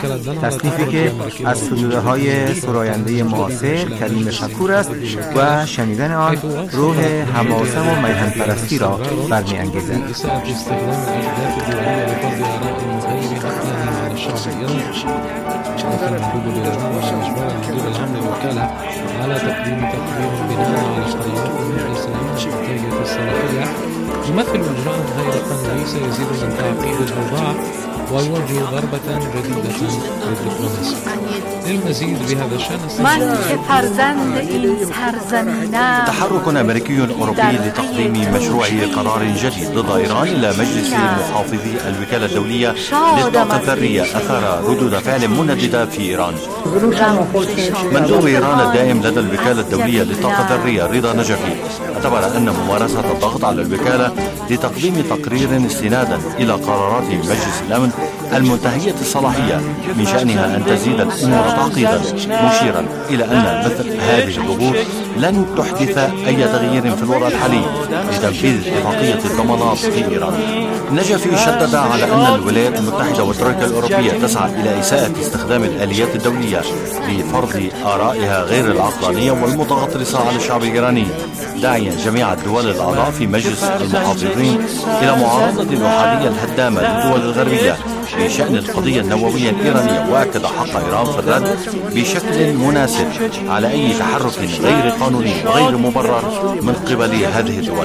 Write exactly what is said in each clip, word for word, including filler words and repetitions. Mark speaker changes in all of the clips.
Speaker 1: تصنیفی که از ستوده‌های سراینده معاصر کریم شکور است و شنیدن آن روح حماسه و میهن پرستی را برمی‌انگیزد.
Speaker 2: على تقديم تقديم بناء على اشتراطات مجلس الأمن الصلاحية يمثل إجراء غير قانوني سيزيد من تعقيد الأوضاع ويوجه ضربة جديدة للدبلوماسية. للمزيد بهذا الشأن
Speaker 3: من كفرزند این سرزمینم
Speaker 4: تحرك أمريكي أوروبي لتقديم مشروع قرار جديد ضد إيران إلى مجلس محافظي الوكالة الدولية للطاقة الذرية أثار ردود فعل منددة في إيران. مندوب إيران الدائم لدى الوكالة الدولية للطاقة الذرية رضا نجفي اعتبر أن ممارسة الضغط على الوكالة لتقديم تقرير استنادا إلى قرارات مجلس الأمن المنتهية الصلاحية من شأنها أن تزيد الأمور تعقيدا، مشيرا إلى أن مثل هذه الضغوط لن تحدث أي تغيير في الوضع الحالي لتنفيذ اتفاقية الضمانات في إيران. نجفي شدد على أن الولايات المتحدة والترويكا الأوروبية تسعى إلى إساءة استخدام الآليات الدولية لفرض آرائها غير العقلانية والمتغطرسة على الشعب الإيراني، داعيا جميع الدول الأعضاء في مجلس المحافظين إلى معارضة الأحادية الهدامة للدول الغربية بشأن القضية النووية الإيرانية، وأكد حق إيران في الرد بشكل مناسب على أي تحرك غير قانوني وغير مبرر من قبل هذه الدول.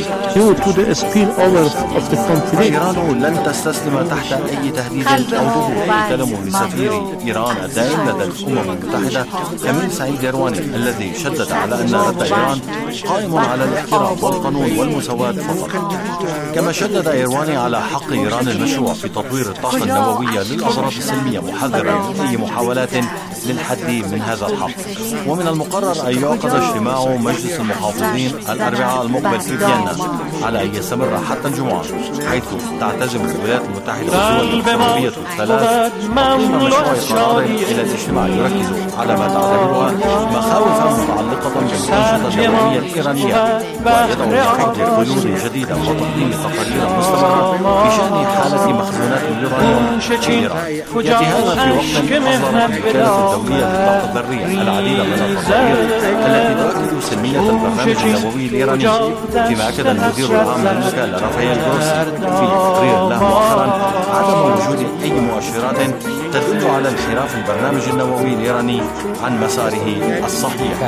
Speaker 4: إيران لن تستسلم تحت أي تهديد أو ضغوط. كلام لسفير إيران الدائم لدى الأمم المتحدة أمين سعيد إيرواني الذي شدد على أن رد إيران قائم على الاحترام والقانون والمساواة فقط. كما شدد إيرواني على حق إيران المشروع في تطوير الطاقة النووية للأغراض السلمية، محذرا من أي محاولات للحد من هذا الحق. ومن المقرر أن يعقد اجتماع مجلس المحافظين الأربعاء المقبل في فيينا على أن يستمر حتى الجمعة، حيث تعتزم الولايات المتحدة والدول الأوروبية الثلاث تقديم مشروع قرار إلى الاجتماع يركز على ما تعتبرها مخاوفا متعلقة بالأنشطة النووية الإيرانية، ويدعو لحل حلول جديدة وتقديم تقارير مستمرة بشأن حالة مخزونات اليورانيوم في إيران. يأتي هذا في وقت أصدرت الوكالة الدولية للطاقة الذرية العديد من التقارير التي تؤكد سلمية البرنامج النووي الإيراني، فيما أكد المدير العام للوكالة رافائيل جروسي في تقرير له مؤخرا عدم وجود أي مؤشرات تدل على انحراف البرنامج النووي الإيراني عن مساره الصحيح.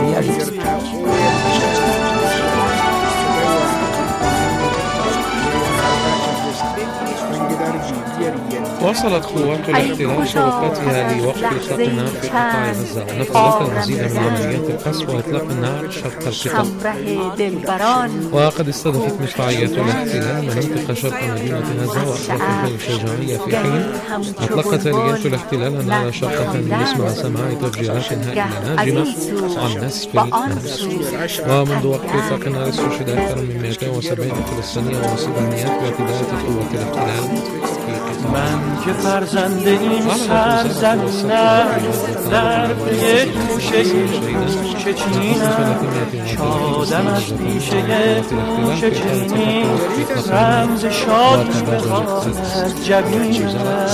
Speaker 2: واصلت قوات الاحتلال شوقاتها لوقف إطلاق النار في قطاع غزة، ونفذت المزيد من عمليات القصف وإطلاق النار شرق القطاع. وقد استهدفت مشروعيات الاحتلال مناطق شرق مدينة غزة وأطلقتها الشجاعية، في حين أطلقت آليات الاحتلال النار شرق خان يونس مع سماع تفجيرات هائلة ناجمة عن نصف الناس. ومنذ وقف إطلاق النار استشهد أكثر من مئتين وسبعين فلسطينيا وأصيب مئات باعتداءات قوات الاحتلال.
Speaker 5: من که فرزند این سرزمینم در پی گوشه گوشه چینم، شادم از پیشه گوشه چینی، رمز شاد بخواد از جبینم.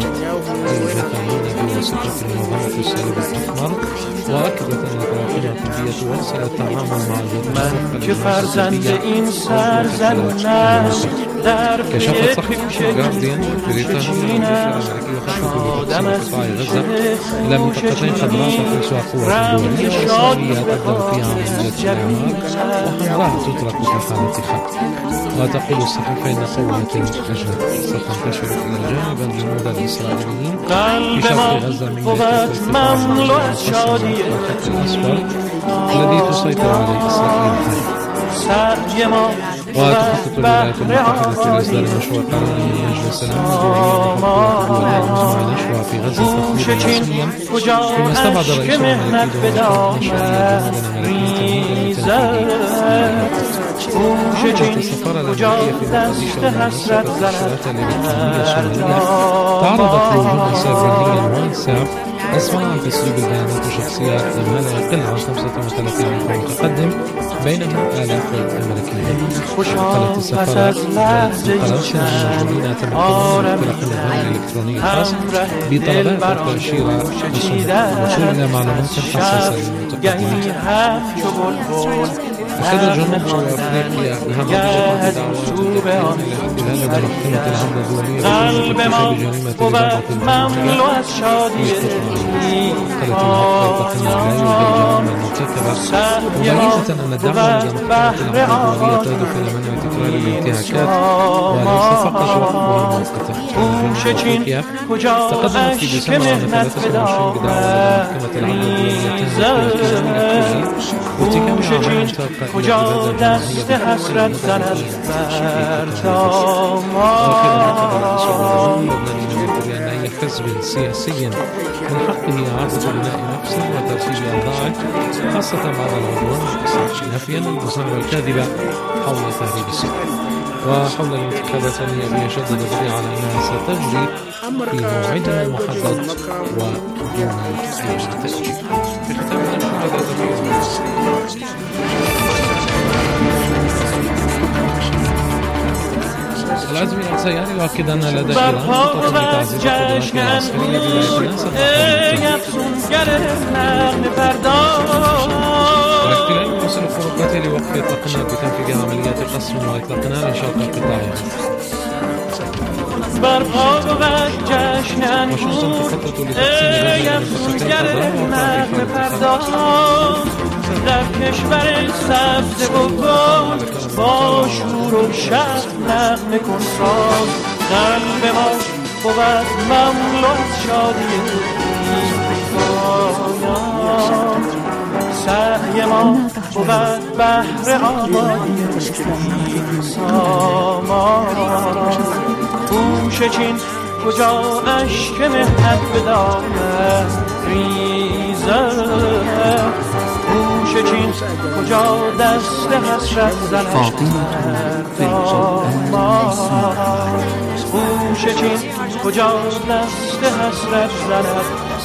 Speaker 5: من که فرزند این سرزمینم در پی گوشه
Speaker 2: بريطانيا الامريكيه خطط قطاع غزه الى منطقتين قد رافقت فيها قوات دوليه واسرائيليه تبدا فيها عمليات الاعمار وحمراء تطلق في حاله خط. وتقول الصحيفه ان قوات الجنوب ستنتشر الى جانب الجنود الاسرائيليين في شرق غزه من منطقه الخط الاصفر الذي تسيطر عليه اسرائيل حاليا. وتخطط الولايات المتحدة لإصدار مشروع قرار من مجلس الأمن الدولي لمجموعة نشرها في غزة تقريبا رسميا، فيما استبعد رئيس الأمريكي دونالد ترامب نشر جنودا أمريكية عملت السفارة الأمريكية في مقديشو لمنصة التأشيرات الإلكترونية الشمالية تعرضت لوجود سيبراني واسع أسمع عن تسريب البيانات وشخصيات ما لا يقل عن خمسة وثلاثين ألف متقدم بينما آلاف الأمريكيين. قالت السفارة قرارات المسؤولين تمكنوا من اختراق النظام الإلكتروني الخاص بطلبات التأشيرة الوصول إلى معلومات حساسة للمتقدمين. أخذ جنوب أفريقيا أهم دعوات التقديم إلى احتلال محكمة العدل الدولية بجريمة إدارة الجنوبية قالت المحكمة لا يوجد المرتكبة مبينة أن الدعوة إلى محكمة العدل الدولية تهدف إلى منع تكرار الانتهاكات وليس فقط وقفها مؤقتا. جنوب أفريقيا تقدمت في ديسمبر عام ثلاثة وعشرين بدعوى محكمة العدل الدولية تهدف إلى الانتهاكات وارتكاب عمليات
Speaker 5: کجا دست حسرت زند بر داماد
Speaker 2: بأن أي حزب سياسي من حقه إعادة بناء نفسه وترتيب أوضاعه خاصة بعد العدوان الاقتصادي نفيا للبصائر الكاذبة حول تهريب السكان وحول الانتخابات النيابية. شدد الرأي على أنها ستجري في موعدها المحدد ودون أي تأجيل. في ختام العزم السياري يؤكد أن لدى إيران خطط لتعزيز القدرات العسكرية بما يتناسب والاحتلال يواصل خطواته لوقف إطلاقنا بتنفيذ عمليات قصف وإطلاقنا لشرق قطاع واشنطن تخطط لتقسيم غزة لمنطقتين
Speaker 5: در کشور سبز و گل با شور و شرف نغمه کن ساز قلب ما بود مملو از شادی پایان سعی ما بود بهر آبادی سامان گوش چین کجا اشک مهنت به دامن ریزد چین کجا دست حسرت زند گوش چین کجا دست حسرت زند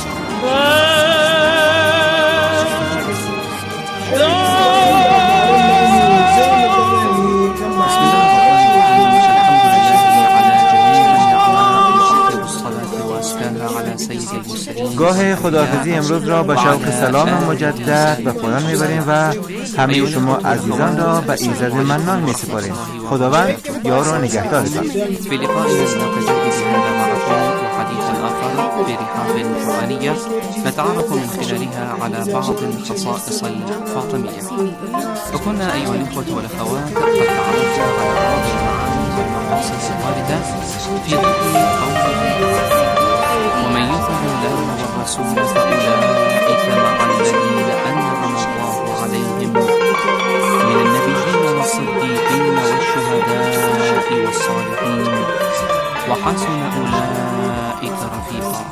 Speaker 1: گاه خداحافظی امروز را با شوق سلام مجدد به پایان میبریم و همه شما عزیزان را به ایزد منان میسپاریم. خداوند یار و نگهدارتان.
Speaker 6: في لقاء متجدد هذا معكم وحديث آخر برحاب قرآنية نتعرف من خلالها على بعض الخصائص الفاطمية. وكنا أيها الإخوة والأخوات قد تعرفنا على بعض المعاني والمقاصد الواردة في ضمن قوله ومن يطع الله والرسول فأولئك مع الذين أنعم الله عليهم من النبيين والصديقين والشهداء والصالحين وحسن أولئك رفيقا.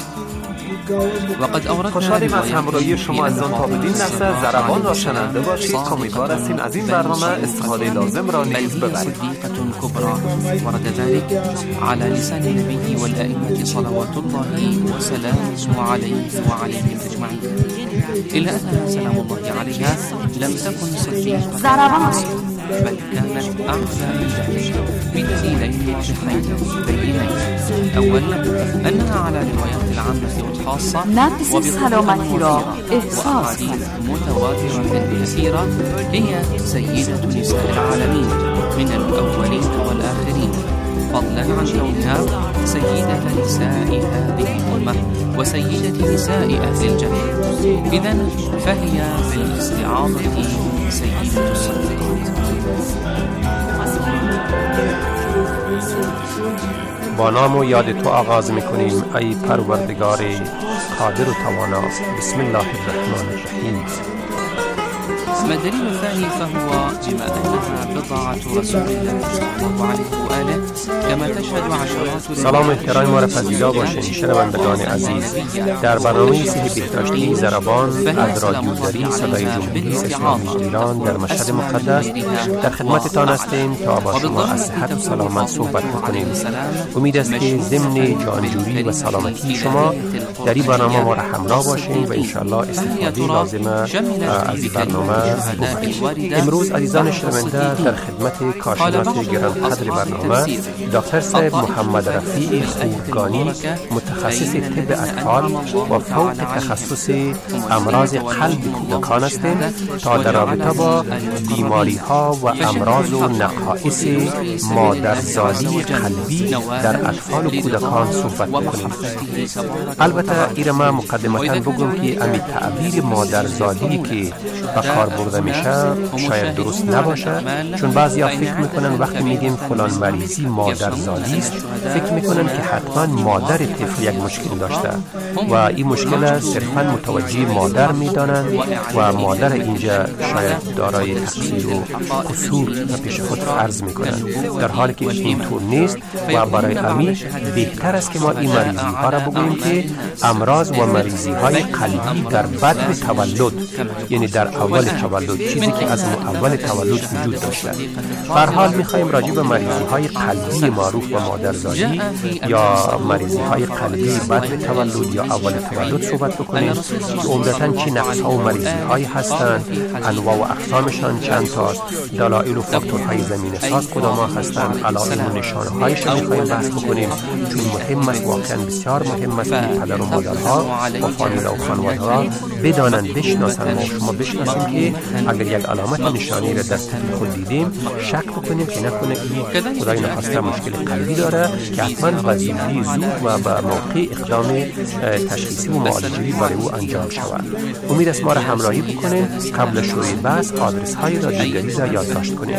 Speaker 7: خوشحالیم از همراهی شما از آن تا بدین لحظه ضربان را شنونده باشید. امیدوار هستیم از این برنامه استفاده لازم را نیز ببرید.
Speaker 6: ورد ذلك على لسان النبي والأئمة صلوات الله وسلامه عليه وعليهم أجمعين إلا أنها سلام الله عليها لم تكن سلبية بل كانت أعلى من ذلك بدليلين واضحين بينين. أولا أنها على الروايات العامة والخاصة وبقدر وأحاديث متواترة كثيرة هي سيدة نساء العالمين من الأولين والآخرين فضلا عن كونها سيدة نساء هذه الأمة وسيدة نساء أهل الجنة. إذن فهي بالاستعاضة سيدة الصديقات.
Speaker 8: با نام و یاد تو آغاز میکنیم ای پروردگار قادر و توانا. بسم الله الرحمن الرحیم.
Speaker 6: أما الدليل الثاني فهو بما أنها بضاعة رسول الله صلى الله عليه وآله كما تشهد عشرات.
Speaker 8: سلام احترام ما را پذیرا باشین شنوندگان عزیز. در برنامه سه بهداشتی زربان از رادیو دری صدای جمهوری اسلامی ایران در مشهد مقدس در خدمتتان هستیم تا با شما از صحت و سلامت صحبت بکنیم. امید است که ضمن جانجویی و سلامتی شما در این برنامه ما را همراه باشین و انشاءالله استفاده لازمه از این برنامه ببرید. امروز عزیزان شنونده در خدمت کارشناس گرانقدر برنامه دکتر صاحب محمد رفیع خوبگانی، متخصص طب اطفال و فوق تخصص امراض قلب کودکان هستند تا در رابطه با بیماری ها و امراض و نقائص مادرزادی قلبی در اطفال و کودکان صحبت کنیم. البته این ما مقدمتا بگم که امی تعبیر مادرزادی که به کار برده میشه شاید درست نباشه، چون بعضی ها فکر میکنن وقتی میگیم فلان مریضی مادرزادی است فکر میکنن که حتما مادر طفل یک مشکل داشته و این مشکل صرفا متوجه مادر میدانن و مادر اینجا شاید دارای تقصیر و قصور و پیش خود فرض میکنن، در حالی که اینطور نیست و برای امیر بهتر است که ما این مریضی ها را بگوییم که امراض و مریضی های قلبی در بعد تولد، یعنی در اول تولد، چیزی که از اول تولد وجود داشته. در حال میخوایم راجع به مریضی های قلبی معروف به مادرزادی یا مریضی های قلبی بعد تولد یا اول تولد صحبت بکنیم که عمدتاً چه نقص ها و مریضی هایی هستند، انواع و اقسامشان چند تاست، دلایل و فاکتورهای زمینه ساز کدام ها هستند، علائم و نشانه هایش را میخوایم بحث بکنیم، چون مهم است، واقعا بسیار مهم است که پدر و مادرها و فامیل و خانواده ها بدانند، بشناسند و شما بشناسیم که اگر یک علامت نشانی را در طفل خود دیدیم شک بکنیم که نکنه این خدای نخواسته مشکل قلبی داره که حتما وظیفه زود و به موقع اقدام تشخیصی و معالجه‌ای برای او انجام شود. امید است ما را همراهی بکنید. قبل شروع بحث آدرس های رادیو دری را یادداشت کنید: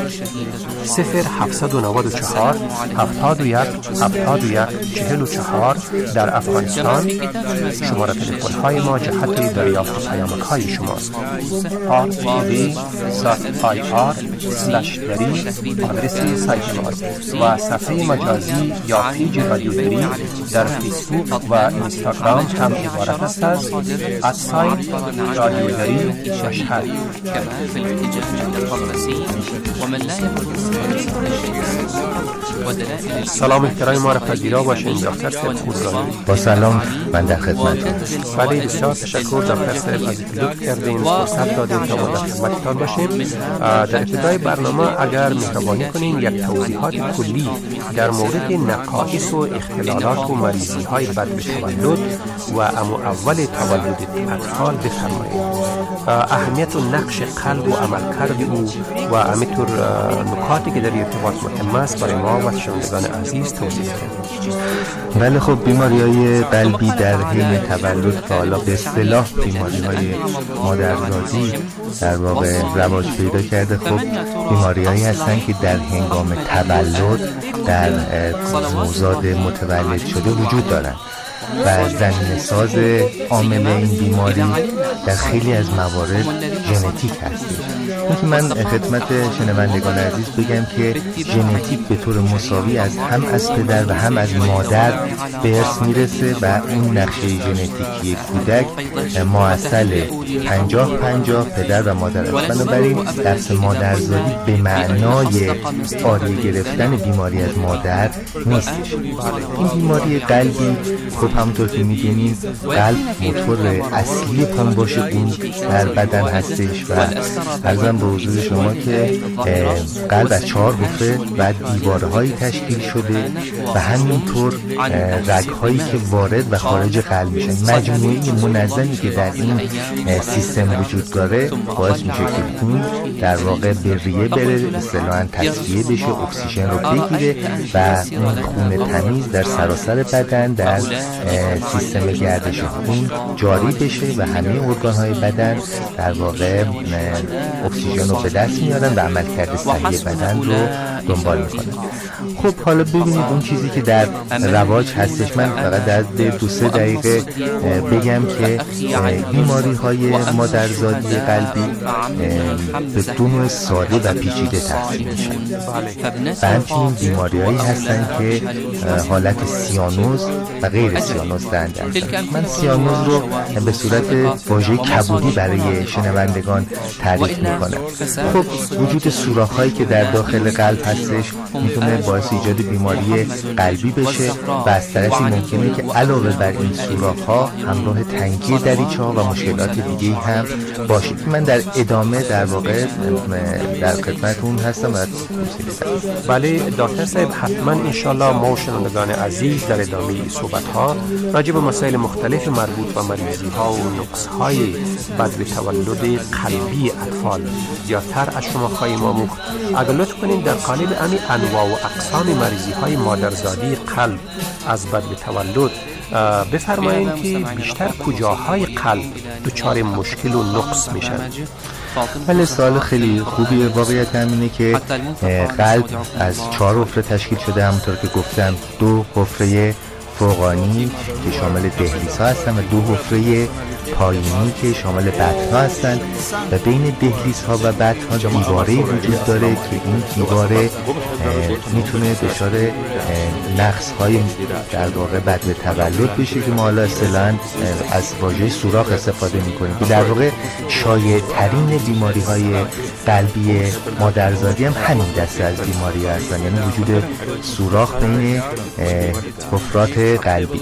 Speaker 8: صفر هفتصد و نود و چهار هفتاد و یک هفتاد و یک چهل و چهار در افغانستان. شماره تلفن های ما جهت دریافت پیامک های شماست. آر تی وی دات آی آر اسلش دری آدرس سایت ماست و صفحه مجازی یا پیج رادیو دری در فیسبوک و اینستاگرام هم عبارت است از ادساین رادیو دری مشهد. سلام احترام ما را پذیرا باشین دکتر صاحب خوبگانی.
Speaker 1: با سلام، من در خدمتتون.
Speaker 8: بله بسیار تشکر دکتر صاحب از لطف کردین فرصت دادین تا ما در خدمتتان باشیم. در ابتدای برنامه اگر مهربانی کنین یک توضیحات کلی در مورد نقائص و اختلالات و مریضی های بعد از تولد و امو اول تولد اطفال بفرمایید. اهمیت و نقش قلب و عملکرد او و همینطور نکاتی که در ارتباط مهم است برای ما و شنوندگان عزیز توضیح کنید.
Speaker 1: بله خب، بیماری های قلبی در حین تولد که حالا به اصطلاح بیماری های مادرزادی در واقع رواج پیدا کرده، خب بیماری هایی هستن که در هنگام تولد در نوزاد متولد شده وجود دارن و زمینه ساز عامل این بیماری در خیلی از موارد ژنتیک هستش. اینکه من خدمت شنوندگان عزیز بگم که ژنتیک به طور مساوی از هم از پدر و هم از مادر به ارث میرسه و اون نقشه ژنتیکی کودک معسل پنجاه پنجاه پدر و مادر است. بنابراین درس مادرزادی به معنای آری گرفتن بیماری از مادر نیستش. این بیماری قلبی خب همونطور که میدونیم قلب موتور اصلی پنباش خون در بدن هستش و عرضم به حضور شما که قلب از چهار حفره و دیوارهایی تشکیل شده و همینطور رگهایی که وارد و خارج قلب میشن. مجموعه منظمی که در این سیستم وجود داره باعث میشه که خون در واقع به ریه بره، اصطلاحاً تصفیه بشه، اکسیژن رو بگیره و اون خون تمیز در سراسر بدن در سیستم گردش خون جاری بشه و همه ارگان‌های بدن در واقع اکسیژن رو به دست میارن و عملکرد صحیح بدن رو دنبال میکنن. خب حالا ببینید اون چیزی که در رواج هستش، من فقط در دو سه دقیقه بگم که بیماری های مادرزادی قلبی به دو نوع ساده و پیچیده تقسیم میشن و همچنین بیماری هایی هستن که حالت سیانوز و غیر سیانوز دارند. من سیانوز رو به صورت واژه کبودی برای شنوندگان تعریف میکنم. خب وجود سوراخ هایی که در داخل قلب هستش میتونه باعث ایجاد بیماری قلبی بشه و از طرفی ممکنه که علاوه بر این سوراخ ها همراه تنگی دریچه ها و مشکلات دیگه هم باشه. من در ادامه در واقع در خدمتتون هستم.
Speaker 8: بله دکتر صاحب، حتما انشالله ما شنوندگان عزیز در ادامه صحبت ها راجع به مسائل مختلف مربوط به مریضی ها و نقص های بعد به تولد قلبی اطفال زیادتر از شما خواهیم آموخت. اگر لطف کنید در قالب امی انواع و اقسام مریضی های مادرزادی قلب از بعد به تولد بفرمایید که بیشتر کجاهای قلب دچار مشکل و نقص میشن؟
Speaker 1: بله سوال خیلی خوبیه. واقعیت همینه که قلب از چهار حفره تشکیل شده، همونطور که گفتم دو حفره فوقانی که شامل دهلیز ها هستن و دو حفره پایینی که شامل بطن ها هستن و بین دهلیز ها و بطن ها دیواره وجود داره که این دیواره میتونه دچار نقص های در واقع بعد به تولد بشه که ما حالا اصطلاحاً از واژه سوراخ استفاده میکنیم که در واقع شایع ترین بیماری های قلبی مادرزادی هم همین دسته از بیماری هستن، یعنی وجود سوراخ بین حفرات قلبی.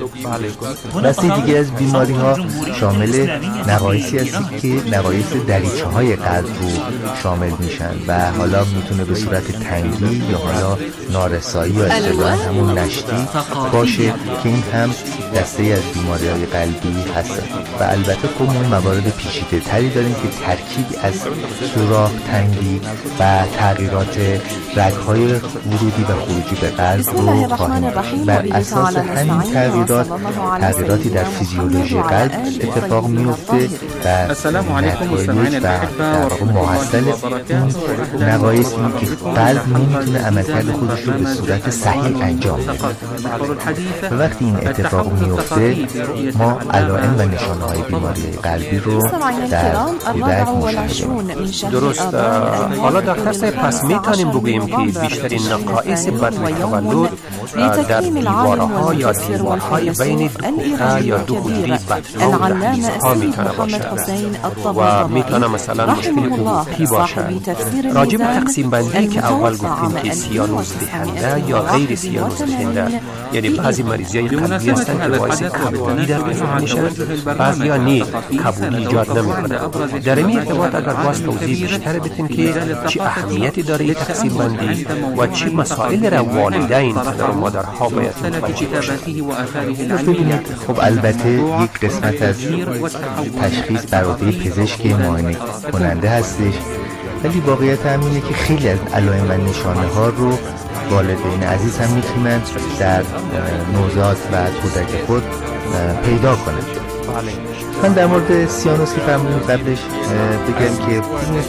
Speaker 1: دسته دیگه از بیماری ها شامل نقایصی هستی که نقایص دریچه های قلب رو شامل میشن و حالا میتونه به صورت تنگی یا حالا نارسایی یا اصطلاحاً همون نشتی باشه که این هم دسته از بیماری های قلبی هستن. و البته خب ما موارد پیچیده تری داریم که ترکیبی از سوراخ، تنگی و تغییرات رگ‌های ورودی و خروجی به قلب رو خواهیم. بر اساس همین تغییرات تغییراتی در فیزیولوژی قلب اتفاق میفته و نتایج و در واقع محصل این نقایص این که قلب نمیتونه عملکرد خودش رو به صورت صحیح انجام بده و وقتی این اتفاق میفته ما علائم و نشانه های بیماری قلبی رو در کودک مشاهده.
Speaker 8: درست. حالا دکتر صاحب پس میتونیم بگوییم که بیشترین نقایص بعد از تولد در دیوارها یا دیوارهای بین دو پوکه یا دو حجره بطن و دهلیز ها میتونه باشد و میتونه مثلا مشکل عروقی باشد. راجع به تقسیم بندی که اول گفتیم که سیانوز دهنده یا غیر سیانوز دهنده، یعنی بعضی مریضی های قلبی هستن که باعث کبودی در بدن میشن، بعضی ها نی کبودی ایجاد نمیکنه. در این ارتباط اگر باز توضیح بیشتر بدین که چه اهمیتی داره این تقسیم بندی و چه مسائل را والدین پدر و مادرها باید متوجه باشند؟
Speaker 1: ببینید خب البته یک قسمت از تشخیص بر عهده پزشک معاینه کننده هستش، ولی واقعیت همینه که خیلی از علائم و نشانه ها رو والدین عزیز هم میتونن در نوزاد و کودک خود پیدا کنند. من در مورد سیانوس که فرمودیم قبلش بگم که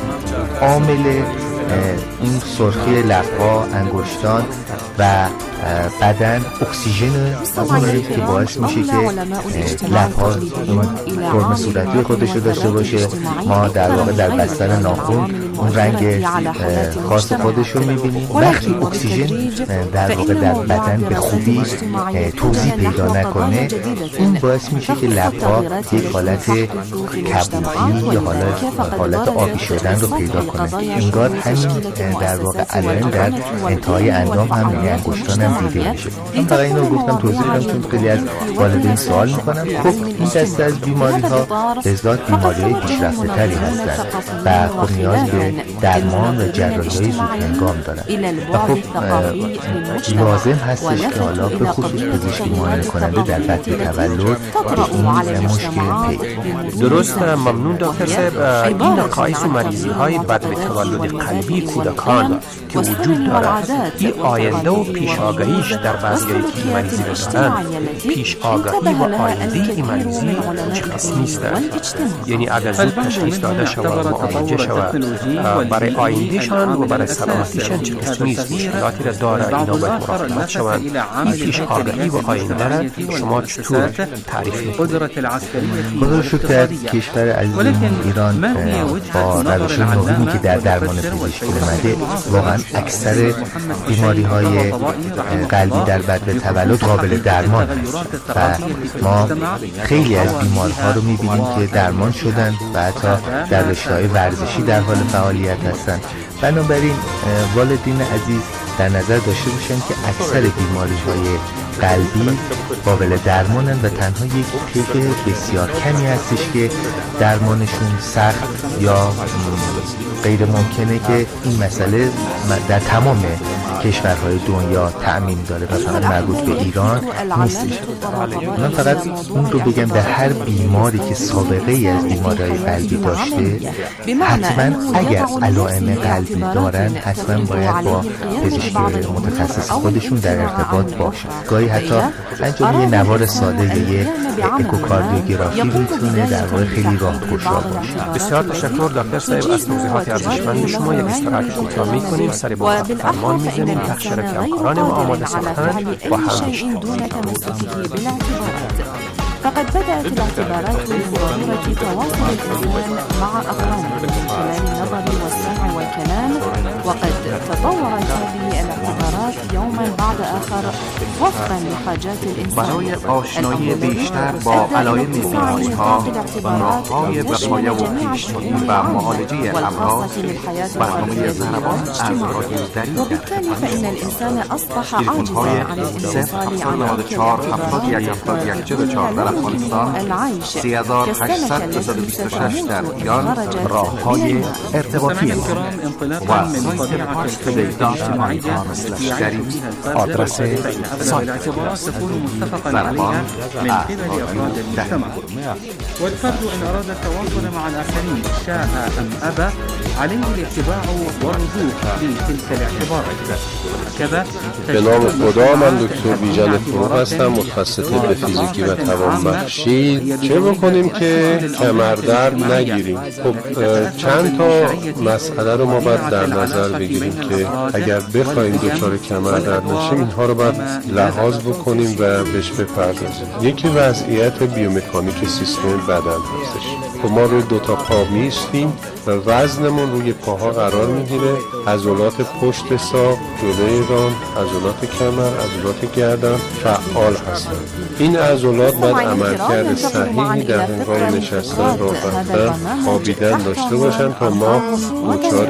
Speaker 1: عامل این سرخی لب‌ها، انگشتان و بدن اکسیژن اونه که باعث میشه که لب‌ها این فرم صورتی خودش رو داشته باشه. ما در واقع در بستر ناخن اون رنگ خاص خودش رو میبینیم. وقتی اکسیژن در واقع در بدن به خوبی توزیع پیدا نکنه این باعث میشه که لب‌ها یک حالت کبودی یا حالت حالت آبی شدن رو پیدا کنه. انگار همین در واقع علائم در انتهای اندام هم یعنی انگشتان هم دیده میشه. من فقط اینو گفتم توضیح بدم چون خیلی از والدین سوال میکنن. خب این دسته از بیماری ها به ذات بیماری های پیشرفته تری هستن و خب نیاز به درمان و جراحی های زود هنگام دارن و خب لازم هستش که حالا به خصوص پزشک معاینه کننده در بعد تولد به این مشکل پی.
Speaker 8: درست. ممنون دکتر صاحب. این نقایص و مریضی های بعد به تولد قلبی کودکان که وجود دارد این آینده و پیشاگرد آگاهیش در بعضیایی که این مریضی رو دارن پیش آگاهی و آینده این مریضی مشخص نیستن. یعنی اگر زود تشخیص داده شود و معالجه شود برای آیندهشان و برای سلامتیشان چه قسمی مشکلاتی را داره اینا باید مراقبت شوند. این پیش آگاهی و آینده را شما چطور تعریف می‌کنید؟
Speaker 1: خدا شکر در کشور عزیز ایران با روش نوینی که در درمان پزشکی اومده واقعا اکثر بیماری های قلبی در بعد تولد قابل درمان هست و ما خیلی از بیمارها رو میبینیم که درمان شدن و حتی در رشته‌های ورزشی در حال فعالیت هستن. بنابراین والدین عزیز در نظر داشته باشن که اکثر بیماری های قلبی قابل درمانن و تنها یک طیف بسیار کمی هستش که درمانشون سخت یا غیر ممکنه که این مسئله در تمام کشورهای دنیا تأمین داره و فقط مربوط به ایران نیستش. من فقط اون رو بگم در هر بیماری که سابقه ای از بیماری‌های قلبی داشته حتما اگر علائم قلبی دارن حتما باید با پزشک متخصص خودشون در ارتباط باشن. گاهی حتی انجام یه نوار ساده یا یه اکوکاردیوگرافی میتونه در واقع خیلی راهگشا باشه.
Speaker 8: بسیار تشکر دکتر صاحب از توضیحات ارزشمند شما. یک استراحت کوتاه می‌کنیم، سری با فرمان می‌زنیم تخشر که همکاران ما آماده ساختند و هم میشنویم.
Speaker 9: فقد بدأت الاعتبارات بظاهرة تواصل الإنسان مع أقرانه من خلال النظر والسمع والكلام، وقد تطورت هذه الاعتبارات يوما بعد آخر وفقا لحاجات الإنسان.
Speaker 10: برای آشنایی بیشتر با علائم بیماری‌ها، راه‌های وقایع و پیش‌بینی و معالجه امراض، برنامه ضربان از رادیو دری
Speaker 9: وبالتالي فإن الإنسان أصبح عاجزا عن الانفصال عن
Speaker 10: افغانستان سه هزار و هشتصد و بیست و شش در ایران راه‌های ارتباطی ما و سایت پاک اجتماعی دری آدرس سایت ضربان
Speaker 11: والفرد إن أراد التواصل مع الآخرين شاء أم أبى عليه الاتباع والرجوع لتلك الاعتبارات. هكذا
Speaker 12: به نام خدا، من دکتر بیژن فروغ هستم، متخصص طب فیزیکی و توانبخشی. چه بکنیم که کمردرد نگیریم؟ خب چند تا مسئله رو ما باید در نظر بگیریم که اگر بخوایم دچار کمردرد نشیم اینها رو باید لحاظ بکنیم و بهش بپردازیم. یکی وضعیت بیومکانیک سیستم بدن هستش. خب ما روی دو تا پا میستیم و وزنمون روی پاها قرار میگیره. عضلات پشت ساق، جلوی ران، عضلات کمر، عضلات گردن فعال هستند. این عضلات باید عملکرد صحیحی در هنگام نشستن، راه رفتن، خوابیدن داشته باشن تا ما دچار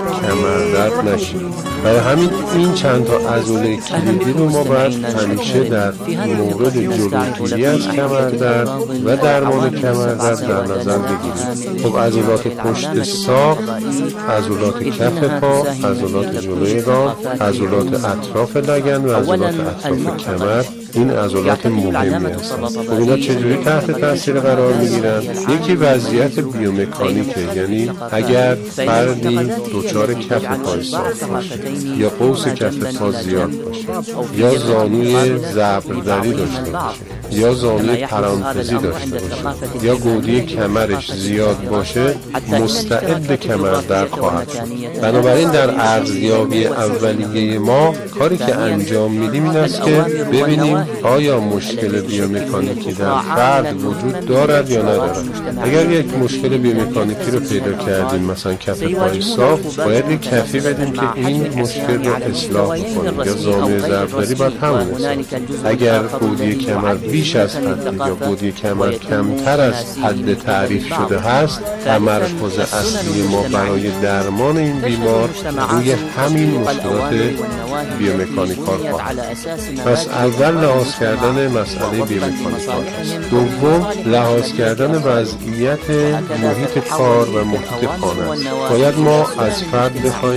Speaker 12: کمردرد نشیم. برای همین این چند تا عضله کلیدی رو ما باید همیشه در مورد جلوگیری از کمردرد و درمان کمردرد در نظر بگیریم. خب عضلات پشت ساق، عضلات کف پا، عضلات جلوی ران، عضلات اطراف لگن و عضلات اطراف کمر، این عضلات مهمی هستند. خب اینا چجوری تحت تاثیر قرار میگیرن؟ یکی وضعیت بیومکانیکه، یعنی اگر فردی دچار کف پای صاف باشه یا قوس کف پا زیاد باشه یا زانوی زبردری داشته باشه یا زانوی پرانتزی داشته باشه یا گودی کمرش زیاد باشه، مستعد کمردرد خواهد شد. بنابراین در ارزیابی اولیه ما کاری که انجام میدیم این است که ببینیم آیا مشکل بیومکانیکی در فرد وجود دارد یا ندارد. اگر یک مشکل بیومکانیکی رو پیدا کردیم، مثلا کف پای صاف، باید یک کفی بدیم که این مشکل رو اصلاح کنیم یا زانوی ضربدری باید همون است. اگر گودی کمر بیش از حد یا گودی کمر کمتر از حد تعریف شده هست، تمرکز اصلی ما برای درمان این بیمار روی همین مشکلات بیومکانیکال خواهد. پس اول لحاظ کردن مسئله بیومکانیکال است. دوم لحاظ کردن وضعیت محیط کار و محیط خانه است. باید ما از فرد بخوایم که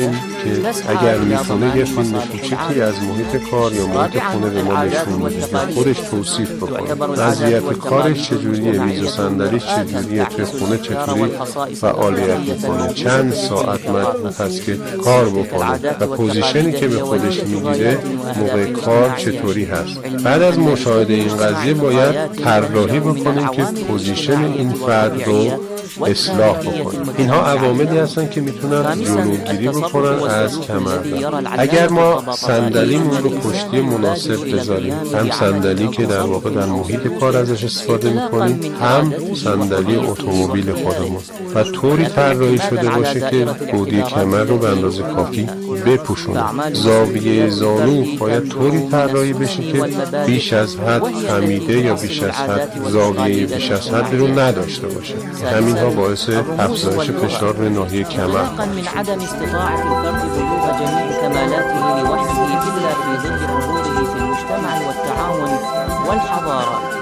Speaker 12: که اگر میتونه یه فیلم کوچیکی از محیط کار یا محیط خونه به ما نشون بده یا خودش توصیف بکنه، وضعیت کارش چجوریه، میز و صندلیش چجوریه، توی خونه چطوری فعالیت میکنه، چند ساعت مجبور هست که کار بکنه و پوزیشنی که به خودش میگیره موقع کار چطوری هست. بعد از مشاهده این قضیه باید طراحی بکنیم که پوزیشن این فرد رو اصلاح بکنیم. اینها عواملی هستن که میتونن جلوگیری بکنن از کمردرد. اگر ما صندلیمون رو پشتی مناسب بذاریم، هم صندلی که در واقع در محیط کار ازش استفاده میکنیم، هم صندلی اتومبیل خودمون و طوری طراحی شده باشه که گودی کمر رو به اندازه کافی بپوشونه. زاویه زانو باید طوری طراحی بشه که بیش از حد خمیده یا بیش از حد زاویه بیش از حد رو نداشته باشه. همین ها باعث افزایش فشار به ناحیه کمر
Speaker 13: من عدم استطاعة الفرد بلوغ جميع كمالاته لوحده إلا في ظل حضوره في المجتمع والتعاون والحضارة.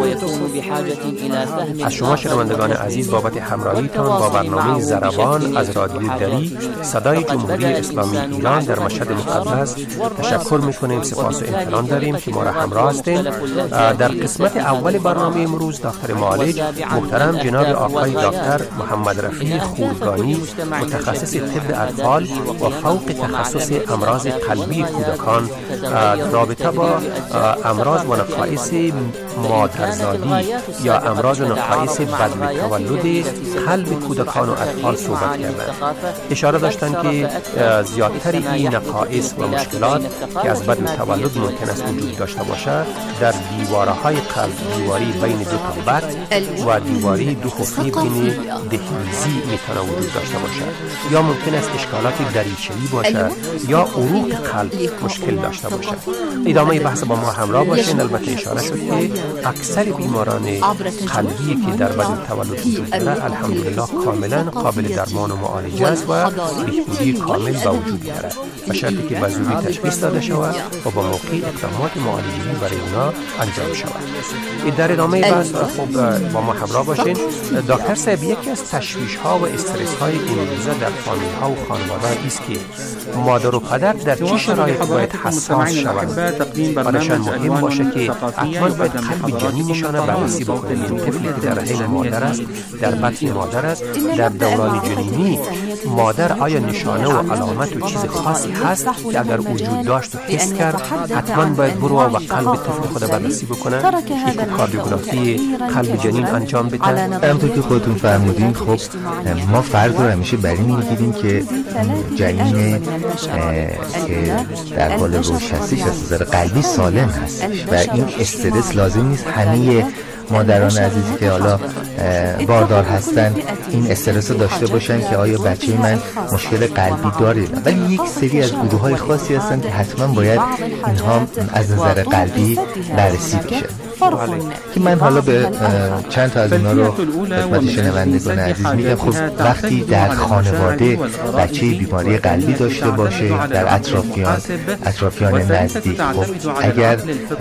Speaker 7: از شما شنوندگان عزیز بابت همراهیتان با برنامه ضربان از رادیو دری صدای جمهوری اسلامی ایران در مشهد مقدس تشکر میکنیم. سپاس و احترام داریم که ما را همراه هستید. در قسمت اول برنامه امروز دکتر معالج محترم جناب آقای دکتر محمد رفیع خورگانی، متخصص طب اطفال و فوق تخصص امراض قلبی کودکان، رابطه با امراض و نقایص مادرزادی یا امراض و نقایص بعد از تولد قلب کودکان و اطفال صحبت کردند. اشاره داشتند که زیادتر این نقایص و مشکلات که از بعد از تولد ممکن است وجود داشته باشد در دیوارهای قلب، دیواری بین دو تابت و دیواری دو حفره بین دهلیزی میتونه وجود داشته باشد، یا ممکن است اشکالات دریچه‌ای باشد یا عروق قلب مشکل داشته باشد. ادامه بحث با ما همراه باشین. البته اشاره شد که اکثر بیماران قلبی که در بعد تولد وجود دارد الحمدلله کاملا قابل درمان و معالجه است و بهبودی کامل به وجود دارد و شرطی که به زودی تشخیص داده شود و با موقع اقدامات معالجه‌ای برای اونا انجام شود. در ادامه بحث خب با ما همراه باشین. دکتر صاحب، یکی از تشویش ها و استرس های این روزا در فامیل ها و خانواده است که مادر و پدر در چه شرایط باید حساس شوند. برایشان مهم باشه که حتما باید قلب جنینشان بررسی بکنند. این طفلی که در رحم مادر است، در بطن مادر است، در دوران جنینی مادر آیا نشانه و علامت و چیز خاصی هست که اگر وجود داشت و حس کرد حتما باید برو و قلب طفل خود بررسی بکنه، اکوکاردیوگرافی قلب جنین انجام بده.
Speaker 1: همونطور که خودتون فرمودین، خب ما فرد رو همیشه بر این میگیریم که جنین که در حال رشد هستش از نظر قلبی سالم هست و این استرس لازم نیست همه مادران عزیزی که حالا باردار هستن این استرس رو داشته باشن که آیا بچه من مشکل قلبی داره، ولی یک سری از گروه‌های خاصی هستن که حتما باید اینها از نظر قلبی بررسی بشه. که من حالا به چند تا از اینا رو خدمت شنوندگان عزیز میگم. خب وقتی در خانواده بچه بیماری قلبی داشته باشه در اطرافیان اطرافیان نزدیک، خب اگر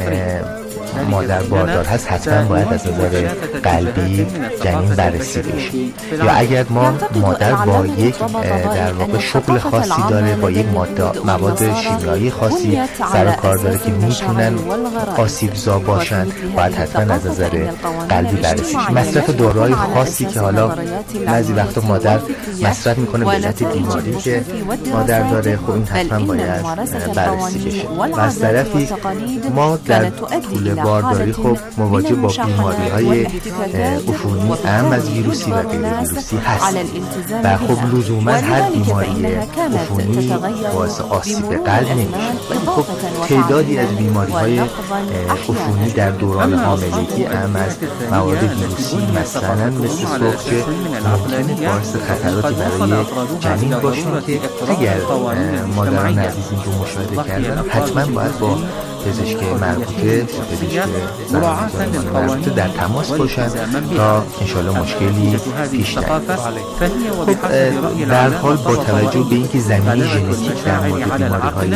Speaker 1: مادر باردار هست حتما باید از نظر قلبی جنین بررسی بشه. یا اگر ما مادر با یک در واقع شغل خاصی داره، با یک مواد شیمیایی خاصی سر و کار داره که میتونن آسیبزا باشن، باید حتما از نظر قلبی بررسی بشه. مصرف داروهای خاصی که حالا بعضی وقتا مادر مصرف میکنه به علت بیماری که مادر داره، خب این حتما باید بررسی بشه. و از طرفی ما در طول بارداری خب مواجه با بیماری های عفونی اهم از ویروسی و غیر ویروسی هست و خب لزوما هر بیماری عفونی باعث آسیب قلب نمیشه، ولی خب تعدادی از بیماری های عفونی در دوران حاملگی اهم از مواد ویروسی مثلا مثل سرخ که ممکنه باعث خطراتی برای جنین باشه که اگر مادران عزیز این رو مشاهده کردن حتما باید با پزشک مربوطه پزشک مربوطه در تماس باشن تا انشاءالله مشکلی پیش نیاد. در حال با توجه به اینکه زمینه ژنتیک در مورد بیماری‌های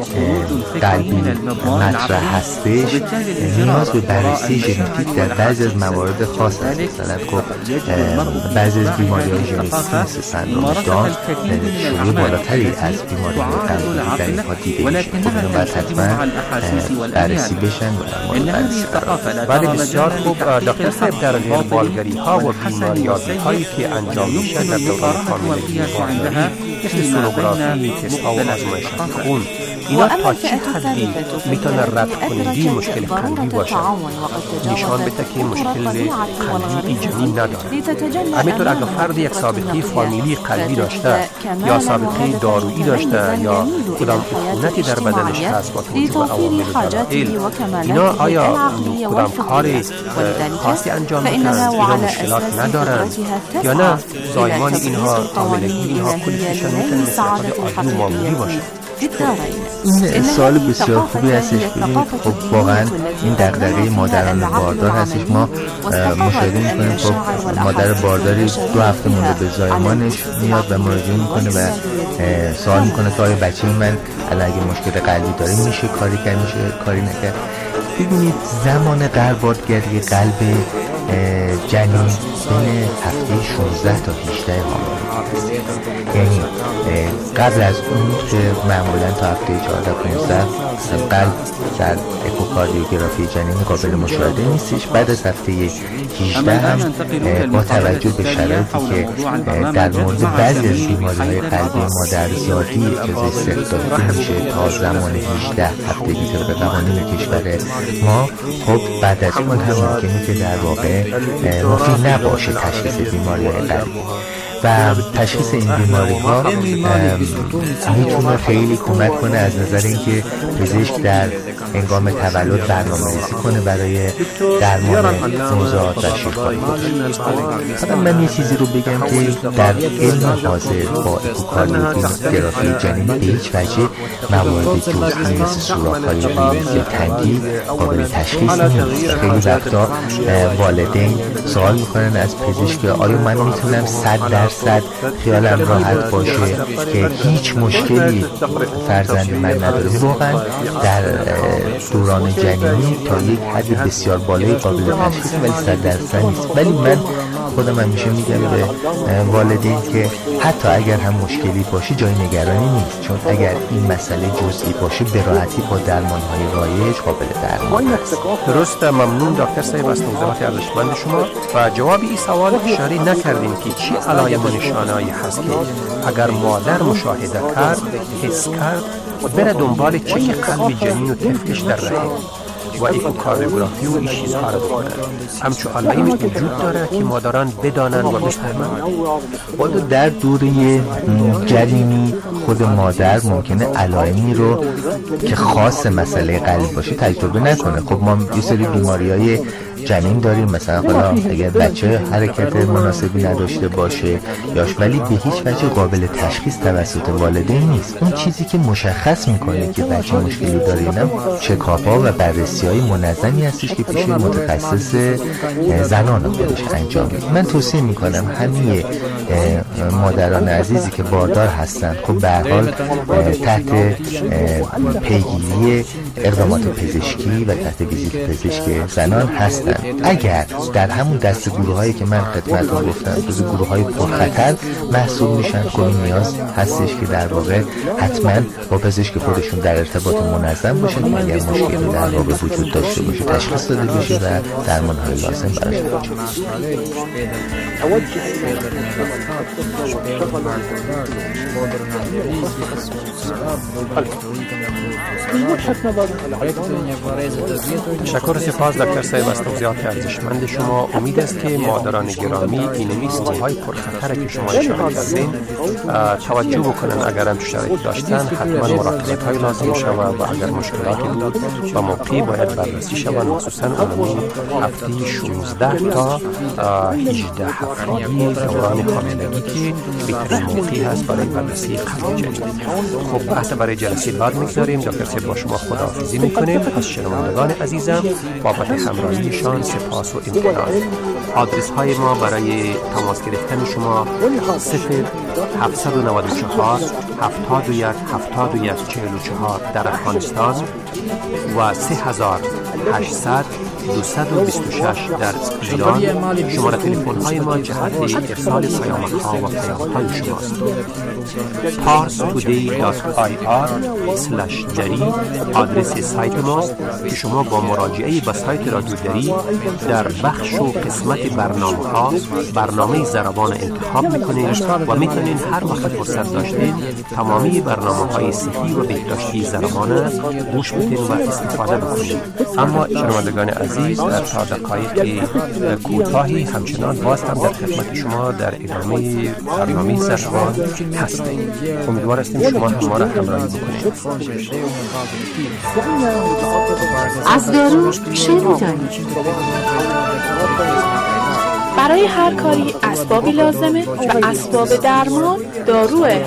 Speaker 1: قلبی مطرح هستش، نیاز به بررسی ژنتیک در بعضی از موارد خاص هست. مثلا خب بعضی از بیماری‌های ژنتیک مثل سندرم داون شیوع بالاتری از بیماری‌های قلبی در اینها دیده میشه. خب اینو باید حتما بررسی بشن و بررسی قرار.
Speaker 7: ولی بسیار خوب دکتر صاحب، در غیربالگری‌ها و بیماریابی‌هایی که انجام میشه در دوران حاملگی بارداری مثل سونوگرافی، تست‌ها و آزمایشات خون، اینا تا چه حدی میتونه رد کنندی مشکل قلبی باشه؟ نشان بده که مشکل قلبی جنین نداره. همینطور اگر فرد یک سابقه فامیلی قلبی داشته یا سابقه دارویی داشته یا کدام عفونتی در بدنش هست با توجه به عوامل داخل، اینا آیا کدام کار خاصی انجام میدن؟ اینا مشکلات ندارن یا نه؟ زایمان اینها، حاملگی اینها کلیشون میتونه مثل افراد عادی و معمولی باشه؟
Speaker 1: این سوال بسیار خوبی هستش. ببینید خب واقعا این دغدغه مادران باردار هستش. ما مشاهده میکنیم خب مادر بارداری دو هفته مونده به زایمانش میاد و مراجعه میکنه و سوال میکنه که آیا بچه من الان اگه مشکل قلبی داره میشه کاری کرد میشه کاری نکرد. ببینید زمان قربالگری قلب جنین بین هفته شانزده تا هجده حاملگی است. یعنی قبل از اون که معمولا تا هفته چهارده پانزده قلب در اکوکاردیوگرافی جنین قابل مشاهده نیستش. بعد از هفته هجده هم با توجه به شرایطی که در مورد بعضی از بیماری‌های قلبی مادرزادی اجازه استخدام داده میشه تا زمان هجده هفتگی طبق قوانین کشور ما، خب بعد از اون هم ممکنه که در واقع مفید نباشه تشخیص بیماری‌های قلبی و تشخیص این بیماری ها میتونه خیلی کمک کنه از نظر اینکه پزشک در هنگام تولد برنامه‌ریزی کنه برای درمان نوزاد و شیرخواری. حالا من یه چیزی رو بگم که در علم حاضر با اکوکاردیوگرافی جنین به هیچ وجه موارد جزئی مثل سوراخ‌های ریز یا تنگی قابل تشخیص نیست. خیلی وقتا والدین سوال میکنن از پزشک آیا من میتونم صد درصد خیالم راحت باشه که هیچ مشکلی فرزند من نداره؟ واقعا در دوران جنینی تا یک حد بسیار بالایی قابل تشخیص ولی صد درصد نیست. ولی من خودم همیشه میگم به والدین که حتی اگر هم مشکلی باشه جای نگرانی نیست، چون اگر این مسئله جزئی باشه به راحتی با درمان‌های رایج قابل درمان است.
Speaker 7: درست. ممنون دکتر صاحب از توضیحات ارزشمند شما و جواب این سوال اشاره نکردیم که چی علائم و نشانه‌ای هست که اگر مادر مشاهده کرد، حس کرد، بره دنبال چک قلب جنین و طفلش در رحم و اکوکاردیوگرافی و این چیزها رو بکنن. همچون علائمی وجود داره که مادران بدانن و بفهمن.
Speaker 1: خود در دوره جنینی خود مادر ممکنه علائمی رو که خاص مسئله قلب باشه تجربه نکنه. خب ما یه سری بیماری‌های جنین داریم، مثلا حالا اگر بچه حرکت مناسبی نداشته باشه یاش، ولی به هیچ وجه قابل تشخیص توسط والدین نیست. اون چیزی که مشخص میکنه که بچه مشکلی داره اینم چکاپ‌ها و بررسی‌های منظمی هستش که پیش متخصص زنان خودش انجام میده. من توصیه میکنم همه مادران عزیزی که باردار هستن خب به هر حال تحت پیگیری اقدامات پزشکی و تحت ویزیت پزشک زنان هستن. اگر در همون دست گروه هایی که من خدمتتون گفتم جزو گروه های پرخطر محسوب میشن، خب نیاز هستش که در واقع حتما با پزشک خودشون در ارتباط منظم باشن و اگر مشکلی در واقع وجود داشته باشه تشخیص داده بشه و درمان های لازم براش انجام
Speaker 7: تشکر سپاس دکتر صاحب از توضیحات ارزشمند شما. امید است که مادران گرامی این موضوعهای پرخطر که شما اشاره کردین توجه بکنن. اگر هم شرایط داشتن حتما مراقبت های لازم شود و اگر مشکلاتی بود با موقعی باید بررسی شود. مخصوصا عمومی هفته شانزده تا هجده هفتگی دوران حاملگی که بهترین موقعی هست برای بررسی قلب جنین. خب بحث برای جلسه بعد میگذاریم. دکتر صاحب با شما خداحافظی میکنیم. از شنوندگان عزیزم بابت همراهیشان سپاس و امتنان. آدرس های ما برای تماس گرفتن شما صفر هفتصد و نود و چهار هفتاد و یک هفتاد و یک چهل و چهار در افغانستان و سه هزار و هشتصد دویست و بیست و شش در ایران. شماره تلفن های ما جهت ارسال پیامک ها و پیام های شماست. پارس تودی دات آی آر اسلش دری آدرس سایت ماست که شما با مراجعه به سایت رادیو دری در بخش و قسمت برنامه ها برنامه ضربان انتخاب میکنید و میتونید هر وقت فرصت داشتید تمامی برنامه های صحی و بهداشتی ضربان گوش بدید و استفاده بکنید. اما شنوندگان عزیز در تا دقایق کوتاهی همچنان باز هم در خدمت شما در ادامه برنامه ضربان هستیم. امیدوار هستیم شما هم ما را همراهی بکنید.
Speaker 3: از دارو چه می‌دانید؟ برای هر کاری اسبابی لازمه و اسباب درمان داروه.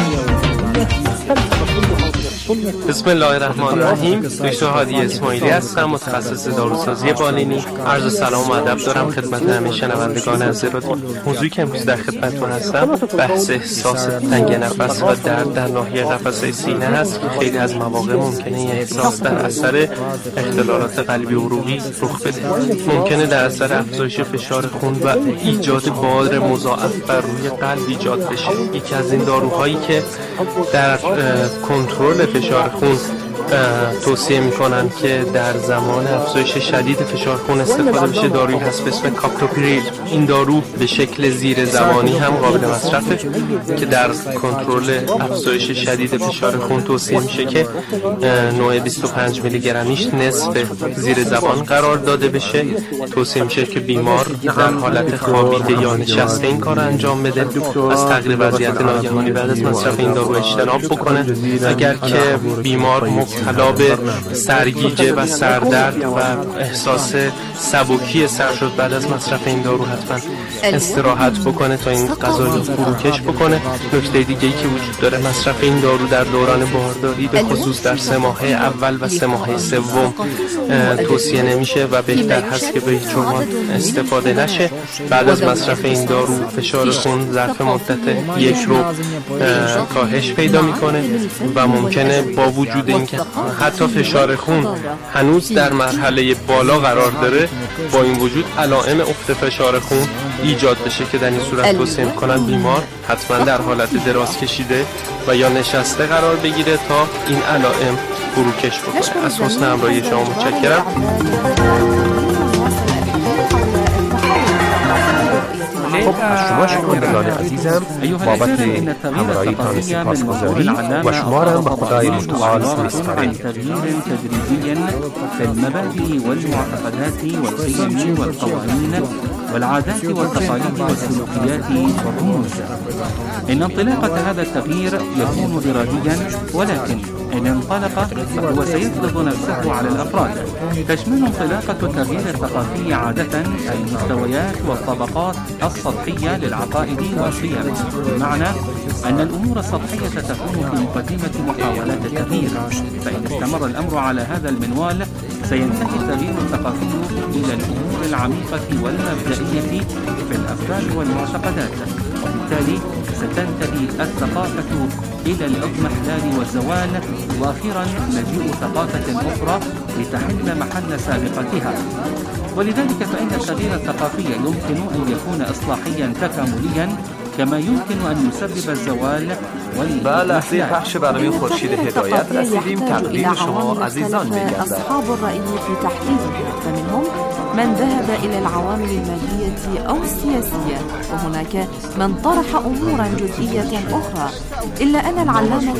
Speaker 14: بسم الله الرحمن الرحیم. دکتر هادی اسماعیلی هستم، متخصص داروسازی بالینی. عرض سلام و ادب دارم خدمت همه شنوندگان عزیز رادیو. موضوعی که امروز در خدمتتون هستم بحث احساس تنگ نفس و درد در ناحیه قفسه سینه هست که خیلی از مواقع ممکنه این احساس در اثر اختلالات قلبی و عروقی رخ بده. ممکنه در اثر افزایش فشار خون و ایجاد بار مضاعف بر روی قلب ایجاد بشه. یکی از این داروهایی که در کنترل فشار خون توصیه میکنن که در زمان افزایش شدید فشار خون استفاده بشه دارویی هست به اسم کاپتوپریل. این دارو به شکل زیر زبانی هم قابل مصرفه که در کنترل افزایش شدید فشار خون توصیه میشه که نوع بیست و پنج میلی گرمیش نصف زیر زبان قرار داده بشه. توصیه میشه که بیمار در حالت خوابیده یا نشسته این کار انجام بده. از تغییر وضعیت ناگهانی بعد از مصرف این دارو اجتناب بکنه. اگر که بیمار مبتلا به سرگیجه و سردرد و احساس سبکی سر شد بعد از مصرف این دارو حتما استراحت بکنه تا این غذا رو فروکش بکنه. نکته دیگه ای که وجود داره مصرف این دارو در دوران بارداری به خصوص در سه ماه اول و سه ماه سوم توصیه نمیشه و بهتر هست که به هیچ عنوان استفاده نشه. بعد از مصرف این دارو فشار خون ظرف مدت یک رو کاهش پیدا میکنه و ممکنه با وجود اینکه حتی فشار خون هنوز در مرحله بالا قرار داره با این وجود علائم افت فشار خون ایجاد بشه که در این صورت توصیه میکنن بیمار حتما در حالت دراز کشیده و یا نشسته قرار بگیره تا این علائم فروکش بکنه. از حسن همراهی شما متشکرم.
Speaker 7: خب از شما شنوندگان عزیزم بابت همراهیتان سپاسگزاری و شما را به خدای متعال میسپاریم.
Speaker 11: تغيير تدريجي في المبادئ والمعتقدات والقيم والقوانين والعادات والتقاليد والسلوكيات والرموز. إن انطلاقة هذا التغيير يكون إراديا، ولكن إن انطلق فهو سيفرض نفسه على الأفراد. تشمل انطلاقة التغيير الثقافي عادة المستويات والطبقات السطحية للعقائد والقيم، بمعنى أن الأمور السطحية تكون في مقدمة محاولات التغيير، فإن استمر الأمر على هذا المنوال سينتهي التغيير الثقافي إلى الأمور العميقة والمبدئية في الأفكار والمعتقدات، وبالتالي ستنتهي الثقافة إلى الاضمحلال والزوال، وأخيرا مجيء ثقافة أخرى لتحل محل سابقتها. ولذلك فإن التغيير الثقافي يمكن أن يكون إصلاحيا تكامليا كما يمكن أن يسبب الزوال
Speaker 15: و لحظه پخش برنامه خورشید هدایت رسیدیم. تقدیم شما عزیزان می‌گردد.
Speaker 9: أصحاب الرأي في تحديدها، فمنهم من ذهب إلى العوامل المالية أو السياسية، وهناك من طرح أمورا جزئية أخرى، إلا أن العلامة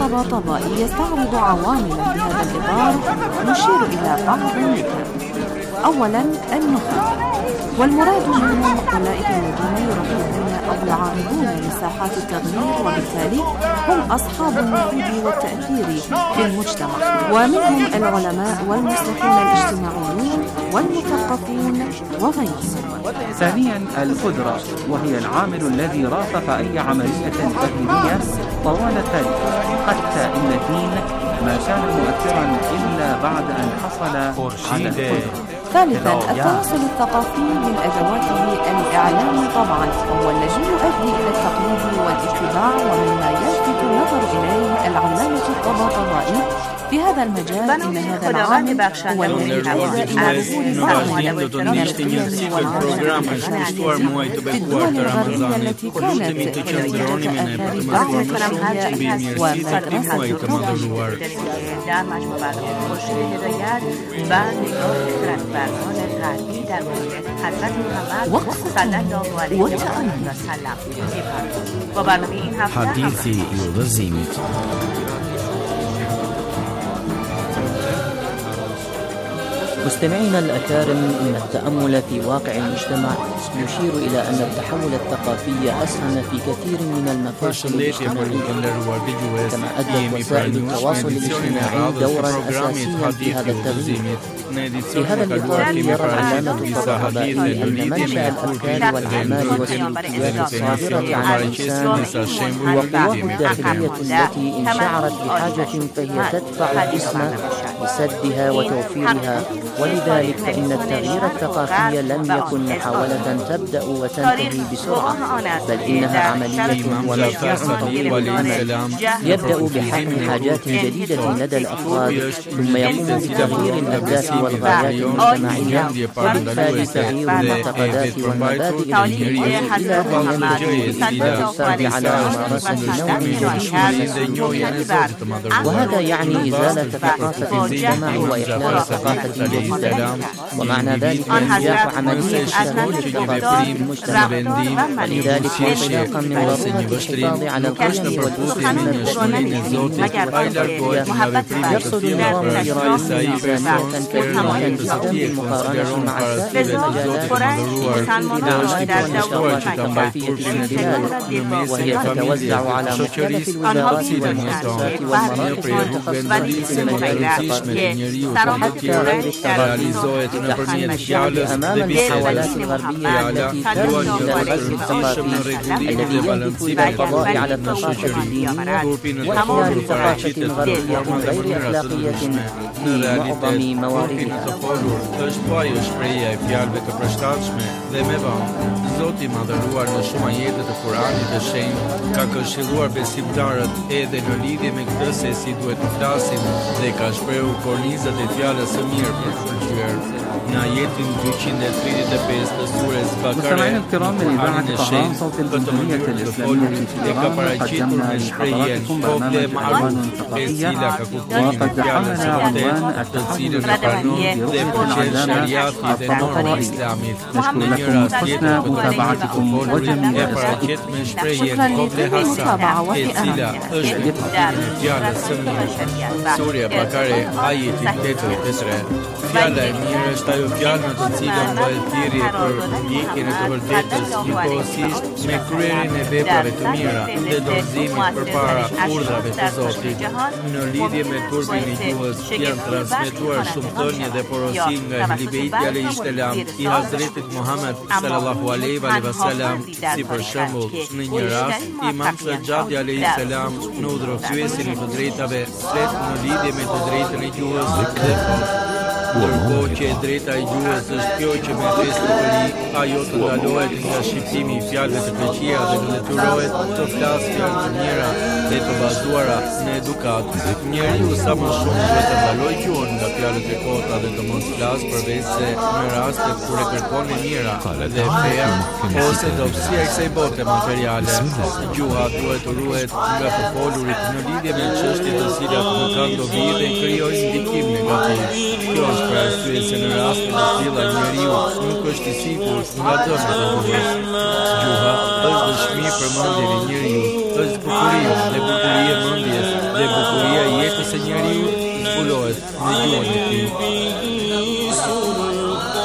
Speaker 9: الطباطبائي يستعرض عواملا بهذا الإطار نشير إلى بعض منها. أولا النخب، والمراد منهم أولئك الذين يرحبون أو يعارضون مساحات التغيير، وبالتالي هم أصحاب النفوذ والتأثير في المجتمع، ومنهم العلماء والمصلحون الاجتماعيون والمثقفون وغيرهم.
Speaker 11: ثانيا القدرة، وهي العامل الذي رافق أي عملية تغييرية طوال التاريخ، حتى إن الدين ما كان مؤثرا إلا بعد أن حصل على القدرة.
Speaker 9: ثالثا التواصل الثقافي من أدواته الإعلام طبعا، وهو الذي يؤدي إلى التقليد والاتباع، ومما يلفت النظر إليه العلامة الطباطبائي في هذا المجال. إن هذا العامل هو الذي يؤدي إلى ظهور بعض من القيم والعادات في الدول الغربية التي كانت تجد آثار بعض الشيوعية ومدرسة الروح.
Speaker 16: حديثي يضزيمك.
Speaker 13: مستمعينا الأكارم، إن التأمل في واقع المجتمع يشير إلى أن التحول الثقافي أسهم في كثير من المفاصل الاجتماعية، كما أدت وسائل التواصل الاجتماعي دورا أساسيا في هذا التغيير. في هذا الإطار يرى العلامة الطباطبائي أن منشأ الأفكار والأعمال والسلوكيات الصادرة عن الإنسان وقواه الداخلية التي إن شعرت بحاجة فهي تدفع الجسم لسدها وتوفيرها، ولذلك فإن التغيير الثقافي لم يكن محاولة تبدأ وتنتهي بسرعة، بل إنها عملية ومشروع طويل الأمد يبدأ بحل حاجات جديدة لدى الأفراد، ثم يقوم بتغيير الأهداف والغايات المجتمعية، وبالتالي تغيير المعتقدات والمبادئ الدينية إلى أن ينتهي بإثبات الفرد على ممارسة نوع جديد من السلوك. وهذا يعني إزالة ثقافة المجتمع وإحلال ثقافة جديدة، ومعنى ذلك انجاح عملية تغيير الثقافة في المجتمع، ولذلك وانطلاقا من ضرورة الحفاظ على القيم والأسس المبدئية يقصد النظام الإيراني إنسانية كبيرة جدا بالمقارنة مع سائر المجالات الأعمال والنشاطات الثقافية في البلاد، وهي تتوزع على مختلف الوزارات والمؤسسات والمراكز المتخصصة في المجال الثقافي، وحتى غير التغذية تحمل أمام المحاولات الغربية التي ترمي إلى الغزو الثقافي الذي يهدف إلى القضاء على الثقافة الدينية وإحياء ثقافة غربية غير أخلاقية في معظم مواردها.
Speaker 2: Zoti i madhëruar në shumë ajete të Kuranit të shenjtë ka këshilluar besimtarët edhe në lidhje me këtë se si duhet të flasin dhe ka shprehur kornizat e fjalës së mirë për të pëlqyer. Në ajetin dyqindë e tridhjetë e pesë të surës Bakare, Kurani në shenjtë për të mënyrë të folurit dhe ka paraqitur me shprehjen koble ma'ruf, e cila ka kuptimin e fjalës së vërtetë, të cilën e pranon dhe përqen shariati dhe normat islamit. Në një rast tjetër متابعتكم وجميع
Speaker 9: شكرا للمتابعة
Speaker 2: e cila është fjala së mirë. Surja Bakare, ajeti tetëdhjetë e tre. Fjala e mirë është ajo fjalë në të cilën bëhet thirrje për ndjekjen e të vërtetës, njëkohësisht me kryerjen e veprave të mira dhe dorëzimit përpara urdhrave të Zotit. Në lidhje me turbin e gjuhës janë transmetuar shumë thënie dhe porosi nga Ehli Beiti alayhis salam i Hazretit Muhammed sallallahu alaihi wasallam, si për shembull në një rast Imam Sajjadi alayhis salam në udhërtyesin e të drejtave flet në lidhje me të drejtën e gjuhës dhe thotë: Ndërkohë që e drejta e gjuhës është kjo që me festë të përi, ajo të ndalohet nga shqiptimi i fjalëve të keqija dhe të detyrohet të flasë fjalë të mira dhe të bazuara në edukat. Njeriu sa më shumë duhet të ndalojë gjuhën nga fjalët e kota dhe të mos flasë përveç se në rastet kur e kërkon e mira dhe feja ose dobësia e kësaj bote materiale. Gjuha duhet të ruhet nga të folurit në lidhje me çështje të cilat nuk kanë dobi dhe krijojnë ndikim negativ. Kjo është për arsye se në raste të tilla njeriu nuk është i sigurt nga dëmet e gjuhës. Gjuha është dëshmi për mendjen e njeriu, është bukuria dhe bukuria e mendjes dhe bukuria e jetës së njeriu zbulohet në gjuhën e tij.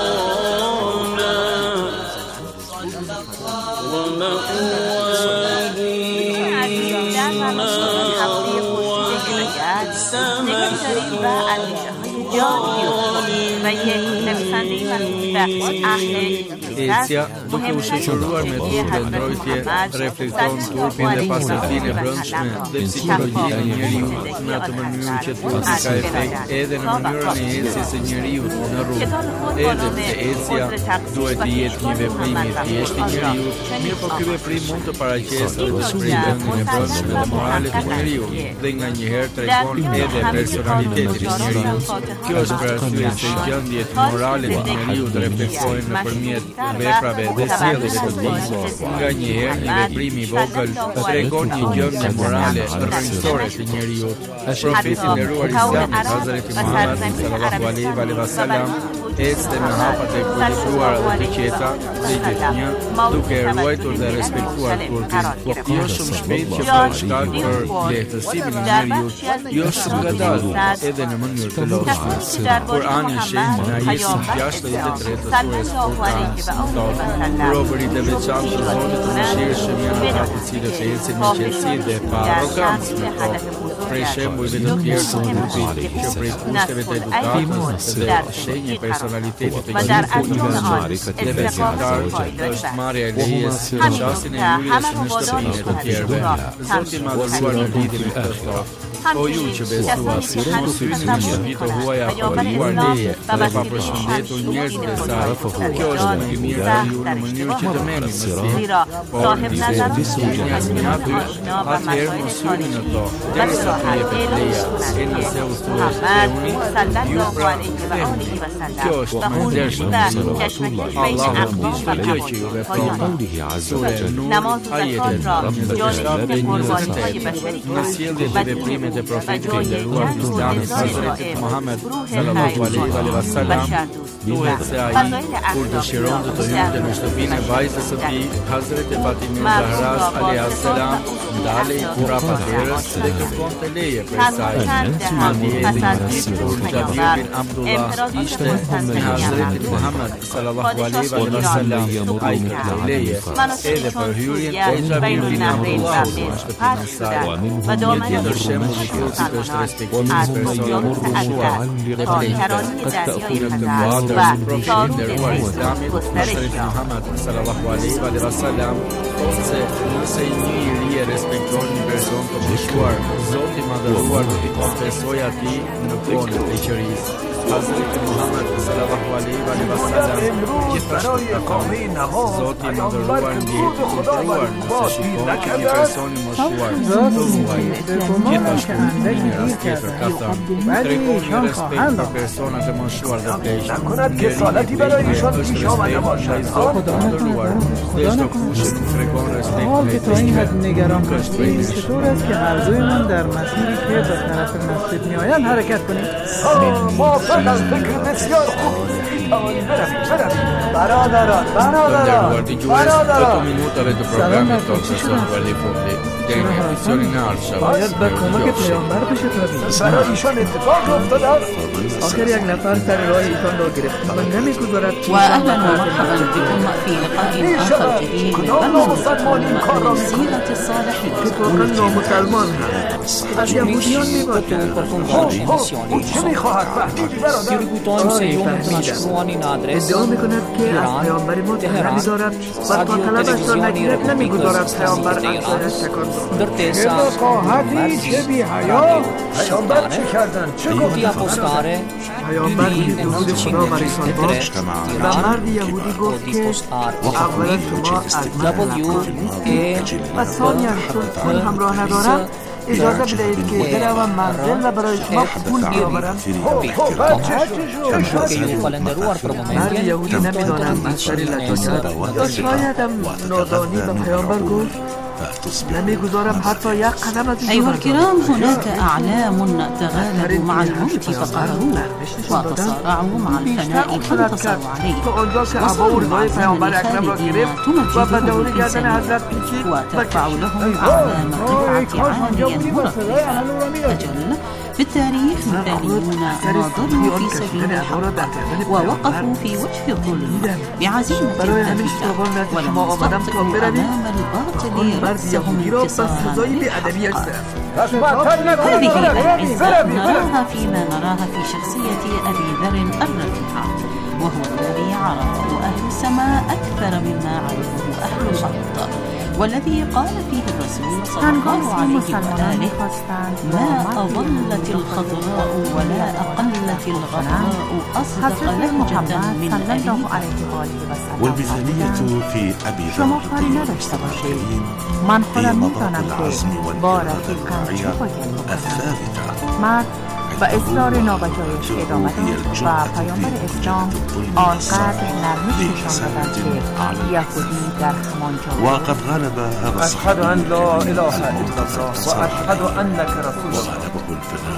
Speaker 16: Ecja, duke u shoqëruar me turpë ndrojtje, reflekton turpin dhe pasardhinë e brendshme dhe psikologjinë e njeriut në atë mënyrë që turpi ka efekt edhe në mënyrën e ecjes së njeriut në rrugë. Edhe pse ecja duhet të jetë një veprim i thjeshtë i njeriut, mirë po ky veprim mund të paraqesë edhe të shprehjen e brendshme dhe morale të njeriut dhe nganjëherë tregon edhe personalitetin e njeriut. Kjo është për arsye se gjendjet morale të njeriut reflektojnë nëpërmjet veprave dhe sjelljes së tij. Nganjëherë një veprim i vogël tregon një gjendje morale rrënjësore të njeriut. Profeti i nderuar Islam, Hazreti Muhammad sallallahu alaihi wasallam, ecte me hapat e kulluar dhe të qeta dhe gjithnjë, duke ruajtur dhe respektuar turpin. Jo shumë shpejt që bëhet shkak për lehtësimin e njeriut, jo shumë ngadalë edhe në mënyrë të lodhshme. Kurani shenjë në ajetin gjashtëdhjetë e tre të surës Furqan thotë: Robërit e veçantë të Zotit të mëshirshëm janë ata të cilët ecin me qetësi dhe pa arrogancë me to. Prej shembujve të tjerë të turpit që prej kushteve të edukatës dhe shenjë personalitetit të njeriut dhe besimtar është marrja e lejes në çastin e hyrjes në shtëpinë të tjerëve. Zoti i madhëruar në lidhje me këtë thotë: O ju që besuat, syni në shtëpi të huaja pa lejuar leje dhe pa përshëndetur njerëz besar. Kjo është më i mirë për ju në mënyrë që të merrni mësi. Por nëse disuni asnjëherë, atëherë mos syni në to. Derisa të jepet leja, e nëse u thuhet theuni, ju pra thehuni. Kjo është më ndershëm se Rasulullah. Allahu di çdo gjë që ju veproni. Sura Nur, ajete në sjellje të veprimeve të profetit e nderuar Islamit Hazreti Muhammad sallallahu alaihi wasallam, duhet se ai kur dëshiron të të hynte në shtëpinë e vajzës së tij, Hazreti Fatimah Zahra alaiha salam, ndalej mbrapa derës dhe kërkonte leje prej saj. Madje edhe një ditë kur Jabir bin Abdullah ishte me Hazreti Muhammad sallallahu alaihi wasallam, ai kërkoi leje edhe për hyrjen e Jabir bin Abdullah në shtëpinë e saj. Një tjetër shembull i Kyotit është respektimi i personave të moshuar dhe plejta. Profeti i nderuar Islamit, Hazreti Muhammad sallallahu alaihi wasallam, thotë se nëse një i ri e respekton një person të moshuar, Zoti i madhëruar do t'i kompensojë atij në kohën e pleqërisë. Hazreti Muhammad sallallahu alaihi wasallam gjithashtu takon Zoti i madhëruar ndihet i kultuar nëse shikon që një person i moshuar do vuajë. Gjithashtu në një rast tjetër ka thënë: tregoni respekt për personat e moshuar dhe pleqë.
Speaker 17: رسالتی برای ایشان پیش آمده باشد.
Speaker 18: حال که تا این حد نگران باشیم چطور است که هر دویمان در مسیری که به طرف مسجد میآیند حرکت کنیم؟
Speaker 17: موافق از فکر بسیار خوب میتوانیم برویم برویم برادران برادران برادران
Speaker 18: باید به کمک پیامبر بشتابیم.
Speaker 17: برای ایشان اتفاق افتاده است.
Speaker 18: آخر یک نفر سر راه ایشان را گرفت و نمی‌گذارد.
Speaker 9: واهلا ومرحبا بكم في لقاء آخر جديد من برنامج سيرة الصالحين.
Speaker 18: واقعا مسلمان هست. از یهودیان می‌باشد.
Speaker 17: او چه می‌خواهد فهمیدی برادر؟
Speaker 18: ادعا می‌کند که از پیامبر ما طلب می‌دارد و تا طلبش را نگیرد نمی‌گذارد پیامبر افسرش تکان دهد.
Speaker 17: وقاحتی چه بی‌حیا؟ پیامبر چه کردند؟ چه گفتند؟
Speaker 18: پیامبر که درود خدا بر ایشان باد و مرد یهودی گفت که اولا شما از من کنید و ثانیا چون من همراه ندارم اجازه بدهید که بروم منزل و برای شما پول بیاورم. مرد یهودی نمیدانم مصدر لطافت یا شاید هم نادانی به پیامبر گفت نمیگذارم حتی یک قدم از
Speaker 9: أيها الكرام، هناك أعلام تغالبوا مع الموت فقهروه وتصارعوا مع الفناء فانتصروا عليه. وترفع لهم أعلام الرفعة عاليا مرفعا. أجل
Speaker 19: في التاريخ مثاليون ناضلوا في سبيل الحق ووقفوا في وجه الظلم بعزيمة ثابتة ولم يستطيعوا أمام الباطل رأسهم انتصارا للحق. هذه العزة نراها فيما نراها في شخصية أبي ذر الرفيع، وهو الذي عرفه أهل السماء أكثر مما عرفه أهل الأرض، والذي قال فيه الرسول صلى الله عليه وآله: ما أضلت الخضراء ولا أقلت الغراء أصدق لهجة من أبي.
Speaker 20: والمثالية في أبي ذر الكريم هي مضاد العزم والإرادة الواعية الثابتة
Speaker 9: و اصرار نابجایش ادامه داد و پیامبر اسلام آنقدر نرمش نشان دادند که یهودی در همان جا
Speaker 20: وقد غلب هذا
Speaker 17: أشهد أن لا إله إلا الله وأشهد أنك رسول الله.
Speaker 20: وغلبه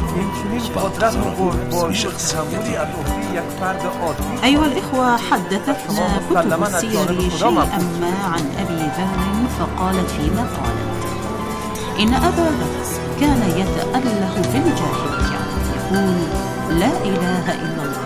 Speaker 20: الفناء في شخصيته.
Speaker 19: أيها الإخوة، حدثتنا كتب السير شيئا ما عن أبي ذر، فقالت فيما قالت: إن أبا ذر كان يتأله في الجاهلية يقول: لا إله إلا الله.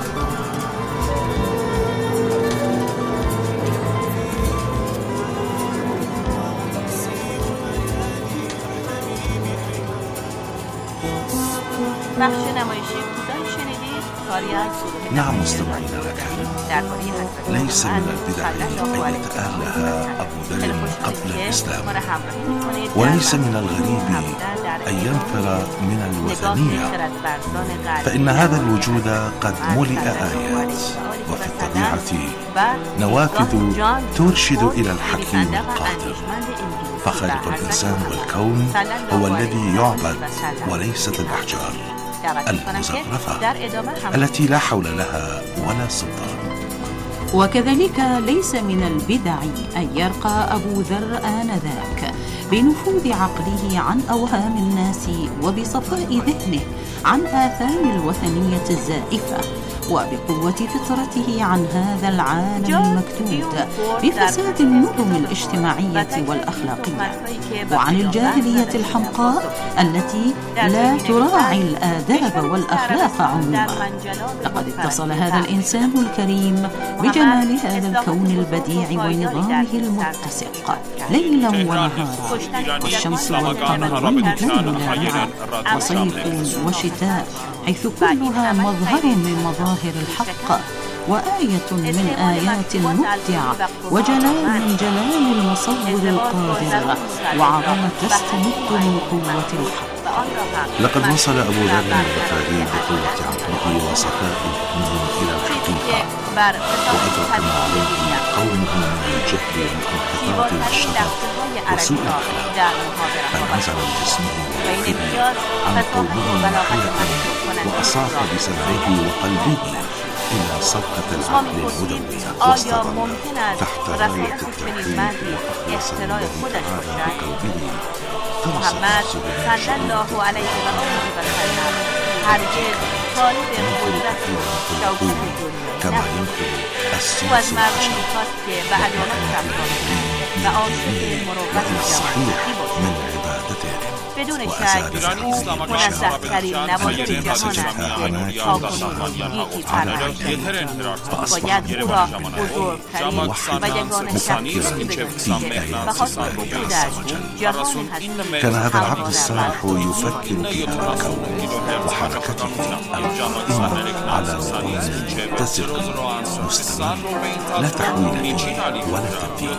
Speaker 21: بخش نمایشی کوتاهی شنیدید کاری از سروده.
Speaker 20: نعم مستمعين الأكارم، ليس من البدع أن يتألها أبو ذر قبل الإسلام، وليس من الغريب أن ينفر من الوثنية، فإن هذا الوجود قد ملئ آيات، وفي الطبيعة نوافذ ترشد إلى الحكيم القادر، فخالق الإنسان والكون هو الذي يعبد وليست الأحجار المزخرفة التي لا حول لها ولا سلطان.
Speaker 19: وكذلك ليس من البدع أن يرقى أبو ذر آنذاك بنفوذ عقله عن أوهام الناس وبصفاء ذهنه عن آثام الوثنية الزائفة، وبقوة فطرته عن هذا العالم المكتود بفساد النظم الاجتماعية والأخلاقية، وعن الجاهلية الحمقاء التي لا تراعي الآداب والأخلاق عموما. لقد اتصل هذا الإنسان الكريم بجمال هذا الكون البديع ونظامه المتسق ليلا ونهارا، والشمس والقمر والنجوم لامعة، وصيف وشتاء، حيث كلها مظهر من مظاهر الحق، وآية من آيات مبدعة، وجلال من جلال المصور القادر، وعظمة تستمد من قوة الحق.
Speaker 20: لقد وصل أبو ذر الغفاري بقوة عقله وصفاء ذهنه إلى الحقيقة، وأدرك ما عليه قومه من الجهل والانحطاط والشر وسوء الأخلاق، فانعزل بجسمه وروحه عن قومه ناحية، وأصاف بسمعه وقلبه إلى صفقة العقل المدوية، واستقر تحت راية التوحيد وأخلص لله تعالى بقلبه.
Speaker 21: محمد صلی الله علیه و آله و سلم هرگز طالب قدرت و شوکت دنیایی نبود. او از مردم می‌خواست که به عدالت رفتار کنند و عاشق مروت جماعتی باشند. بدون شک او منزه‌ترین نماینده جهان است که تاکنون یکی فرهنگی باید او را بزرگترین و یگانه شخصیتی بدانید و خاطر وجودش جهان هستی.
Speaker 20: كان هذا العبد الصالح يفكر في هذا الكون وحركته القائمة على نظام متسق مستمر لا تحويل فيه ولا تبديل.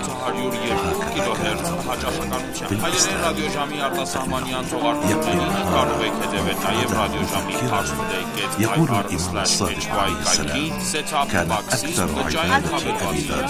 Speaker 20: وهكذا كان بالإسلام يقول يقول الإمام الصادق عليه السلام: كان أكثر عبادة أبي ذر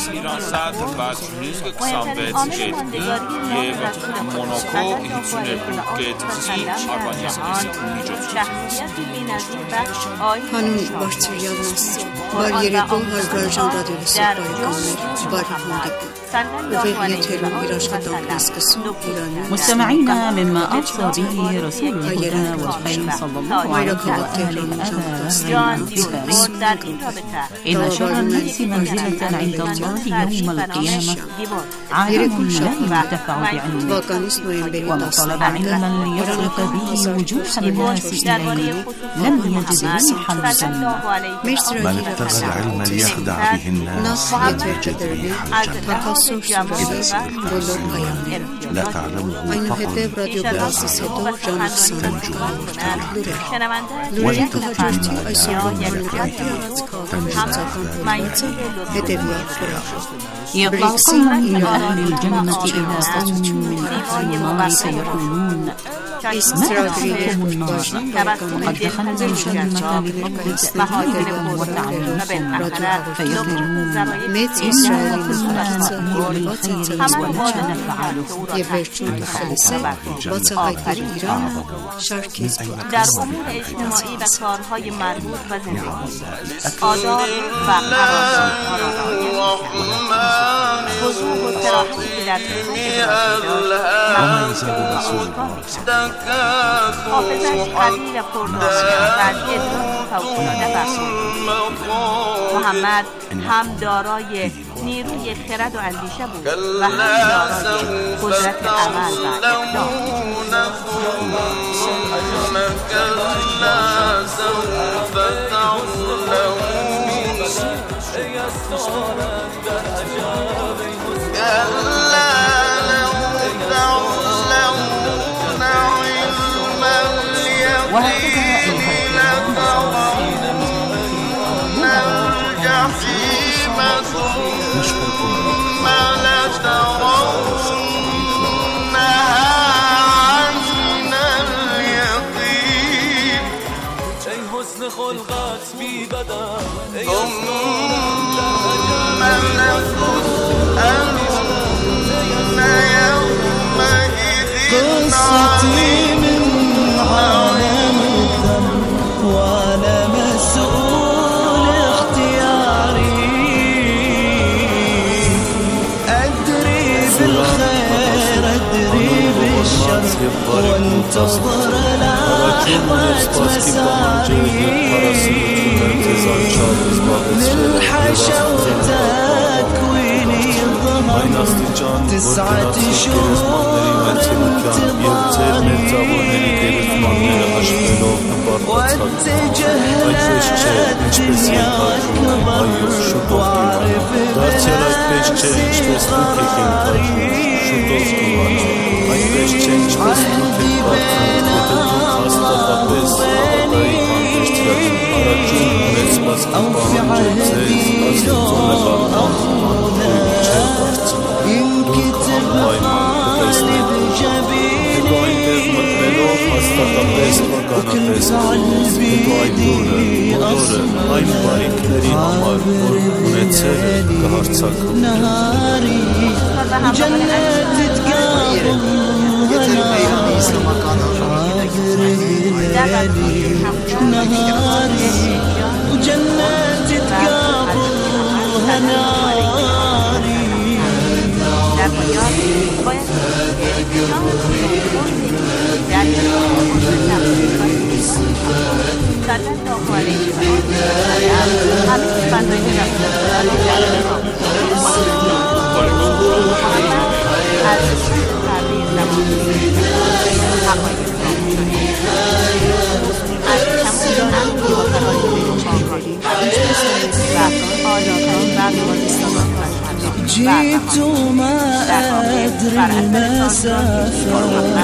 Speaker 22: Հանուն բարձրյալն Աստծո, բարերեկո հարգարժան ռադիոլսող բարեկամներ, բարի հանդիպում։
Speaker 19: مستمعينا، مما أوصى به رسول الهدى والخير صلى الله عليه وآله إن شر الناس منزلة عند الله يوم القيامة عالم لا ينتفع بعلمه، ومن طلب علما ليفرق به وجوه الناس إليه لم يجد ريح الجنة.
Speaker 20: من ابتغى العلم ليخدع به الناس لم يجد ريح الجنة. إذا سألت لا تعلمه فقط تنجو ولا تخرج ما
Speaker 19: يطلع قوم من أهل الجنة إلى قوم من أهل النار فيقولون ما أدخلكم النار وقد دخلنا الجنة بفضل تأديبكم وتعليمكم، فيقولون إنا كنا نأمر بالخير ولا نفعله.
Speaker 21: در امور اجتماعی و کارهای مربوط و زندگی آداب و قوانین را رعایت می‌کنند. وضوح و تراحتی در حافظت قوی و پردرآمد وضعی دون فوق‌العاده برخورد. محمد هم دارای نیروی خرد و اندیشه بود و هم دارای قدرت عمل و اقدام.
Speaker 5: قصتي من عالم الذنب وأنا مسؤول اختياري، أدري بالخير أدري بالشر وانتظر لحظة مساري، للحشا وتكويني ظهر تسعة شهور انتظاري، واتجه للدنيا أكبر وأعرف بنفسي قراري، عهدي بين الله وبيني أو في عهدي لو أخونا ينكتب غالي بجبيني وكنت قلبي دي أصلا عابر بليلي نهاري وجنات تقابل هناري عابر بليلي نهاري وجنات تقابل هناري.
Speaker 21: در پایان باید
Speaker 5: جئت ما أدري المسافة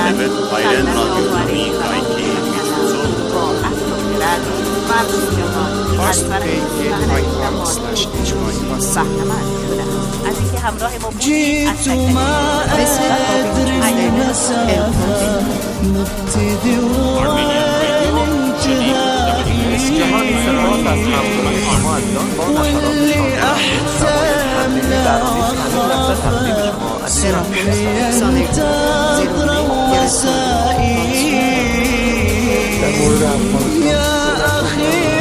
Speaker 5: جئت ما أدري المسافة مبتدئ واللي أحزان لا أخاف سرحي ينتظر وسائي يا أخي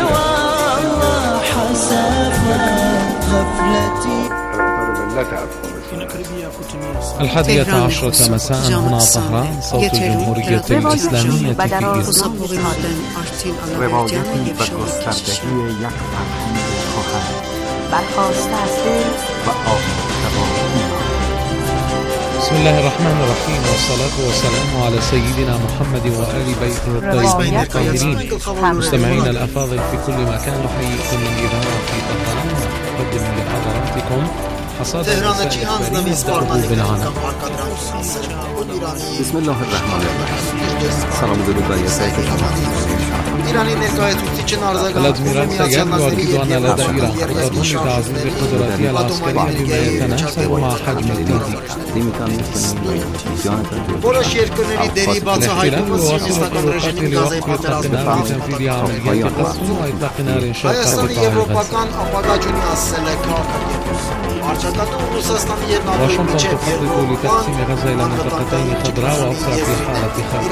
Speaker 5: والله حسافة غفلتي.
Speaker 2: الحادية عشرة مساء هنا طهران صوت الجمهورية الإسلامية في إيران.
Speaker 10: روایتی و گستردگی یک فرهنگ کهن برخاسته از دل و آفتابی.
Speaker 2: بسم الله الرحمن الرحيم والصلاة والسلام على سيدنا محمد وآل بيته الطيبين الطاهرين. مستمعينا الأفاضل في كل مكان نحييكم من إذاعة طهران نقدم لحضراتكم حصاد
Speaker 15: بسم الله الرحمن الرحیم. سلام و درود بر یاسر
Speaker 4: ایرانی نگاهتون که نارزگان
Speaker 2: الأدميرال سيان يؤكد أن لدى إيران خطط لتعزيز قدراتها العسكرية بما يتناسب مع حجم التهديد. الاحتلال يواصل طرقاته لوقف إطلاق النار بتنفيذ عمليات قصف وإطلاق نار شرق قطاع واشنطن تخطط لتقسيم غزة إلى منطقتين خضراء وأخرى في حالة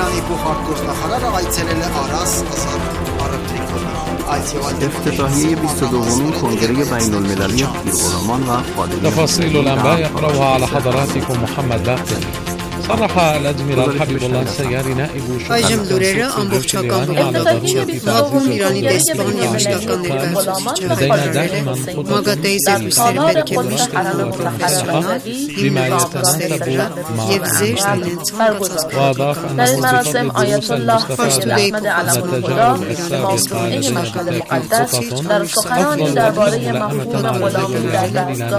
Speaker 2: خطر.
Speaker 15: افتتاحیه بیست و دومین کنگره بین المللی غلامان و خادمین.
Speaker 2: تفاصيل الأنباء يقرأها على حضراتكم محمد باقر. صرح الأدميرال حبيب الله السياري نائب
Speaker 22: այժմ լուրերը ամբողջական բովանդակությամբ մատվում Իրանի դեսպան եւ մշտական ներկայացուցիչը հայտարարել է մագատեի զեկույցները պետք է մշտական պրոֆեսիոնալ հիմնվածքների վրա եւ զերծ լինեն
Speaker 2: وأضاف أن
Speaker 3: در این مراسم آیت الله سید احمد علم‌الهدی مسئول مشهد مقدس در سخنانی درباره مفهوم غلامی در دستگاه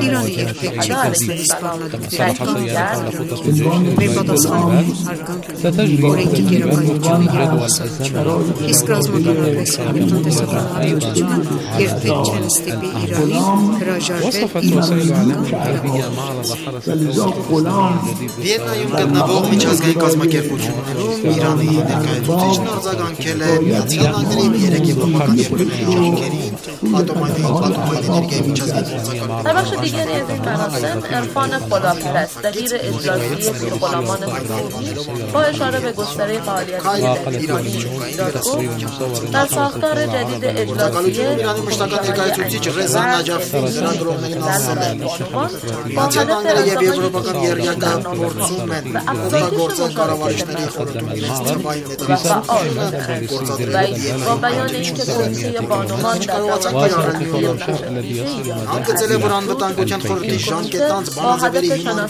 Speaker 2: ستجري
Speaker 22: իսկ ռազմական
Speaker 2: وصفت وسائل الإعلام الغربية معرض حرس
Speaker 4: Վիեննայում գտնվող միջազգային կազմակերպություններում Իրանի ներկայացուցիչն արձագանքել է Միացյալ Նահանգների երեք եվրոպական երկրների ատոմային էներգիայի միջազգային
Speaker 3: در بخش دیگری از این مراسم عرفان خداپرستگی اجلاسی پیرغلامان مسیحی با اشاره به گستره فعالیت ایرانی در ساختار جدید اجلاسیه با هدف
Speaker 4: եվրոպական երգական գործում են գործող կառավարիչների
Speaker 3: با بیان اینکه کمیته بانوان در
Speaker 4: Հանգեցել է, որ անվտանգության խորհրդի ժամկետանց բանաձևերի հիման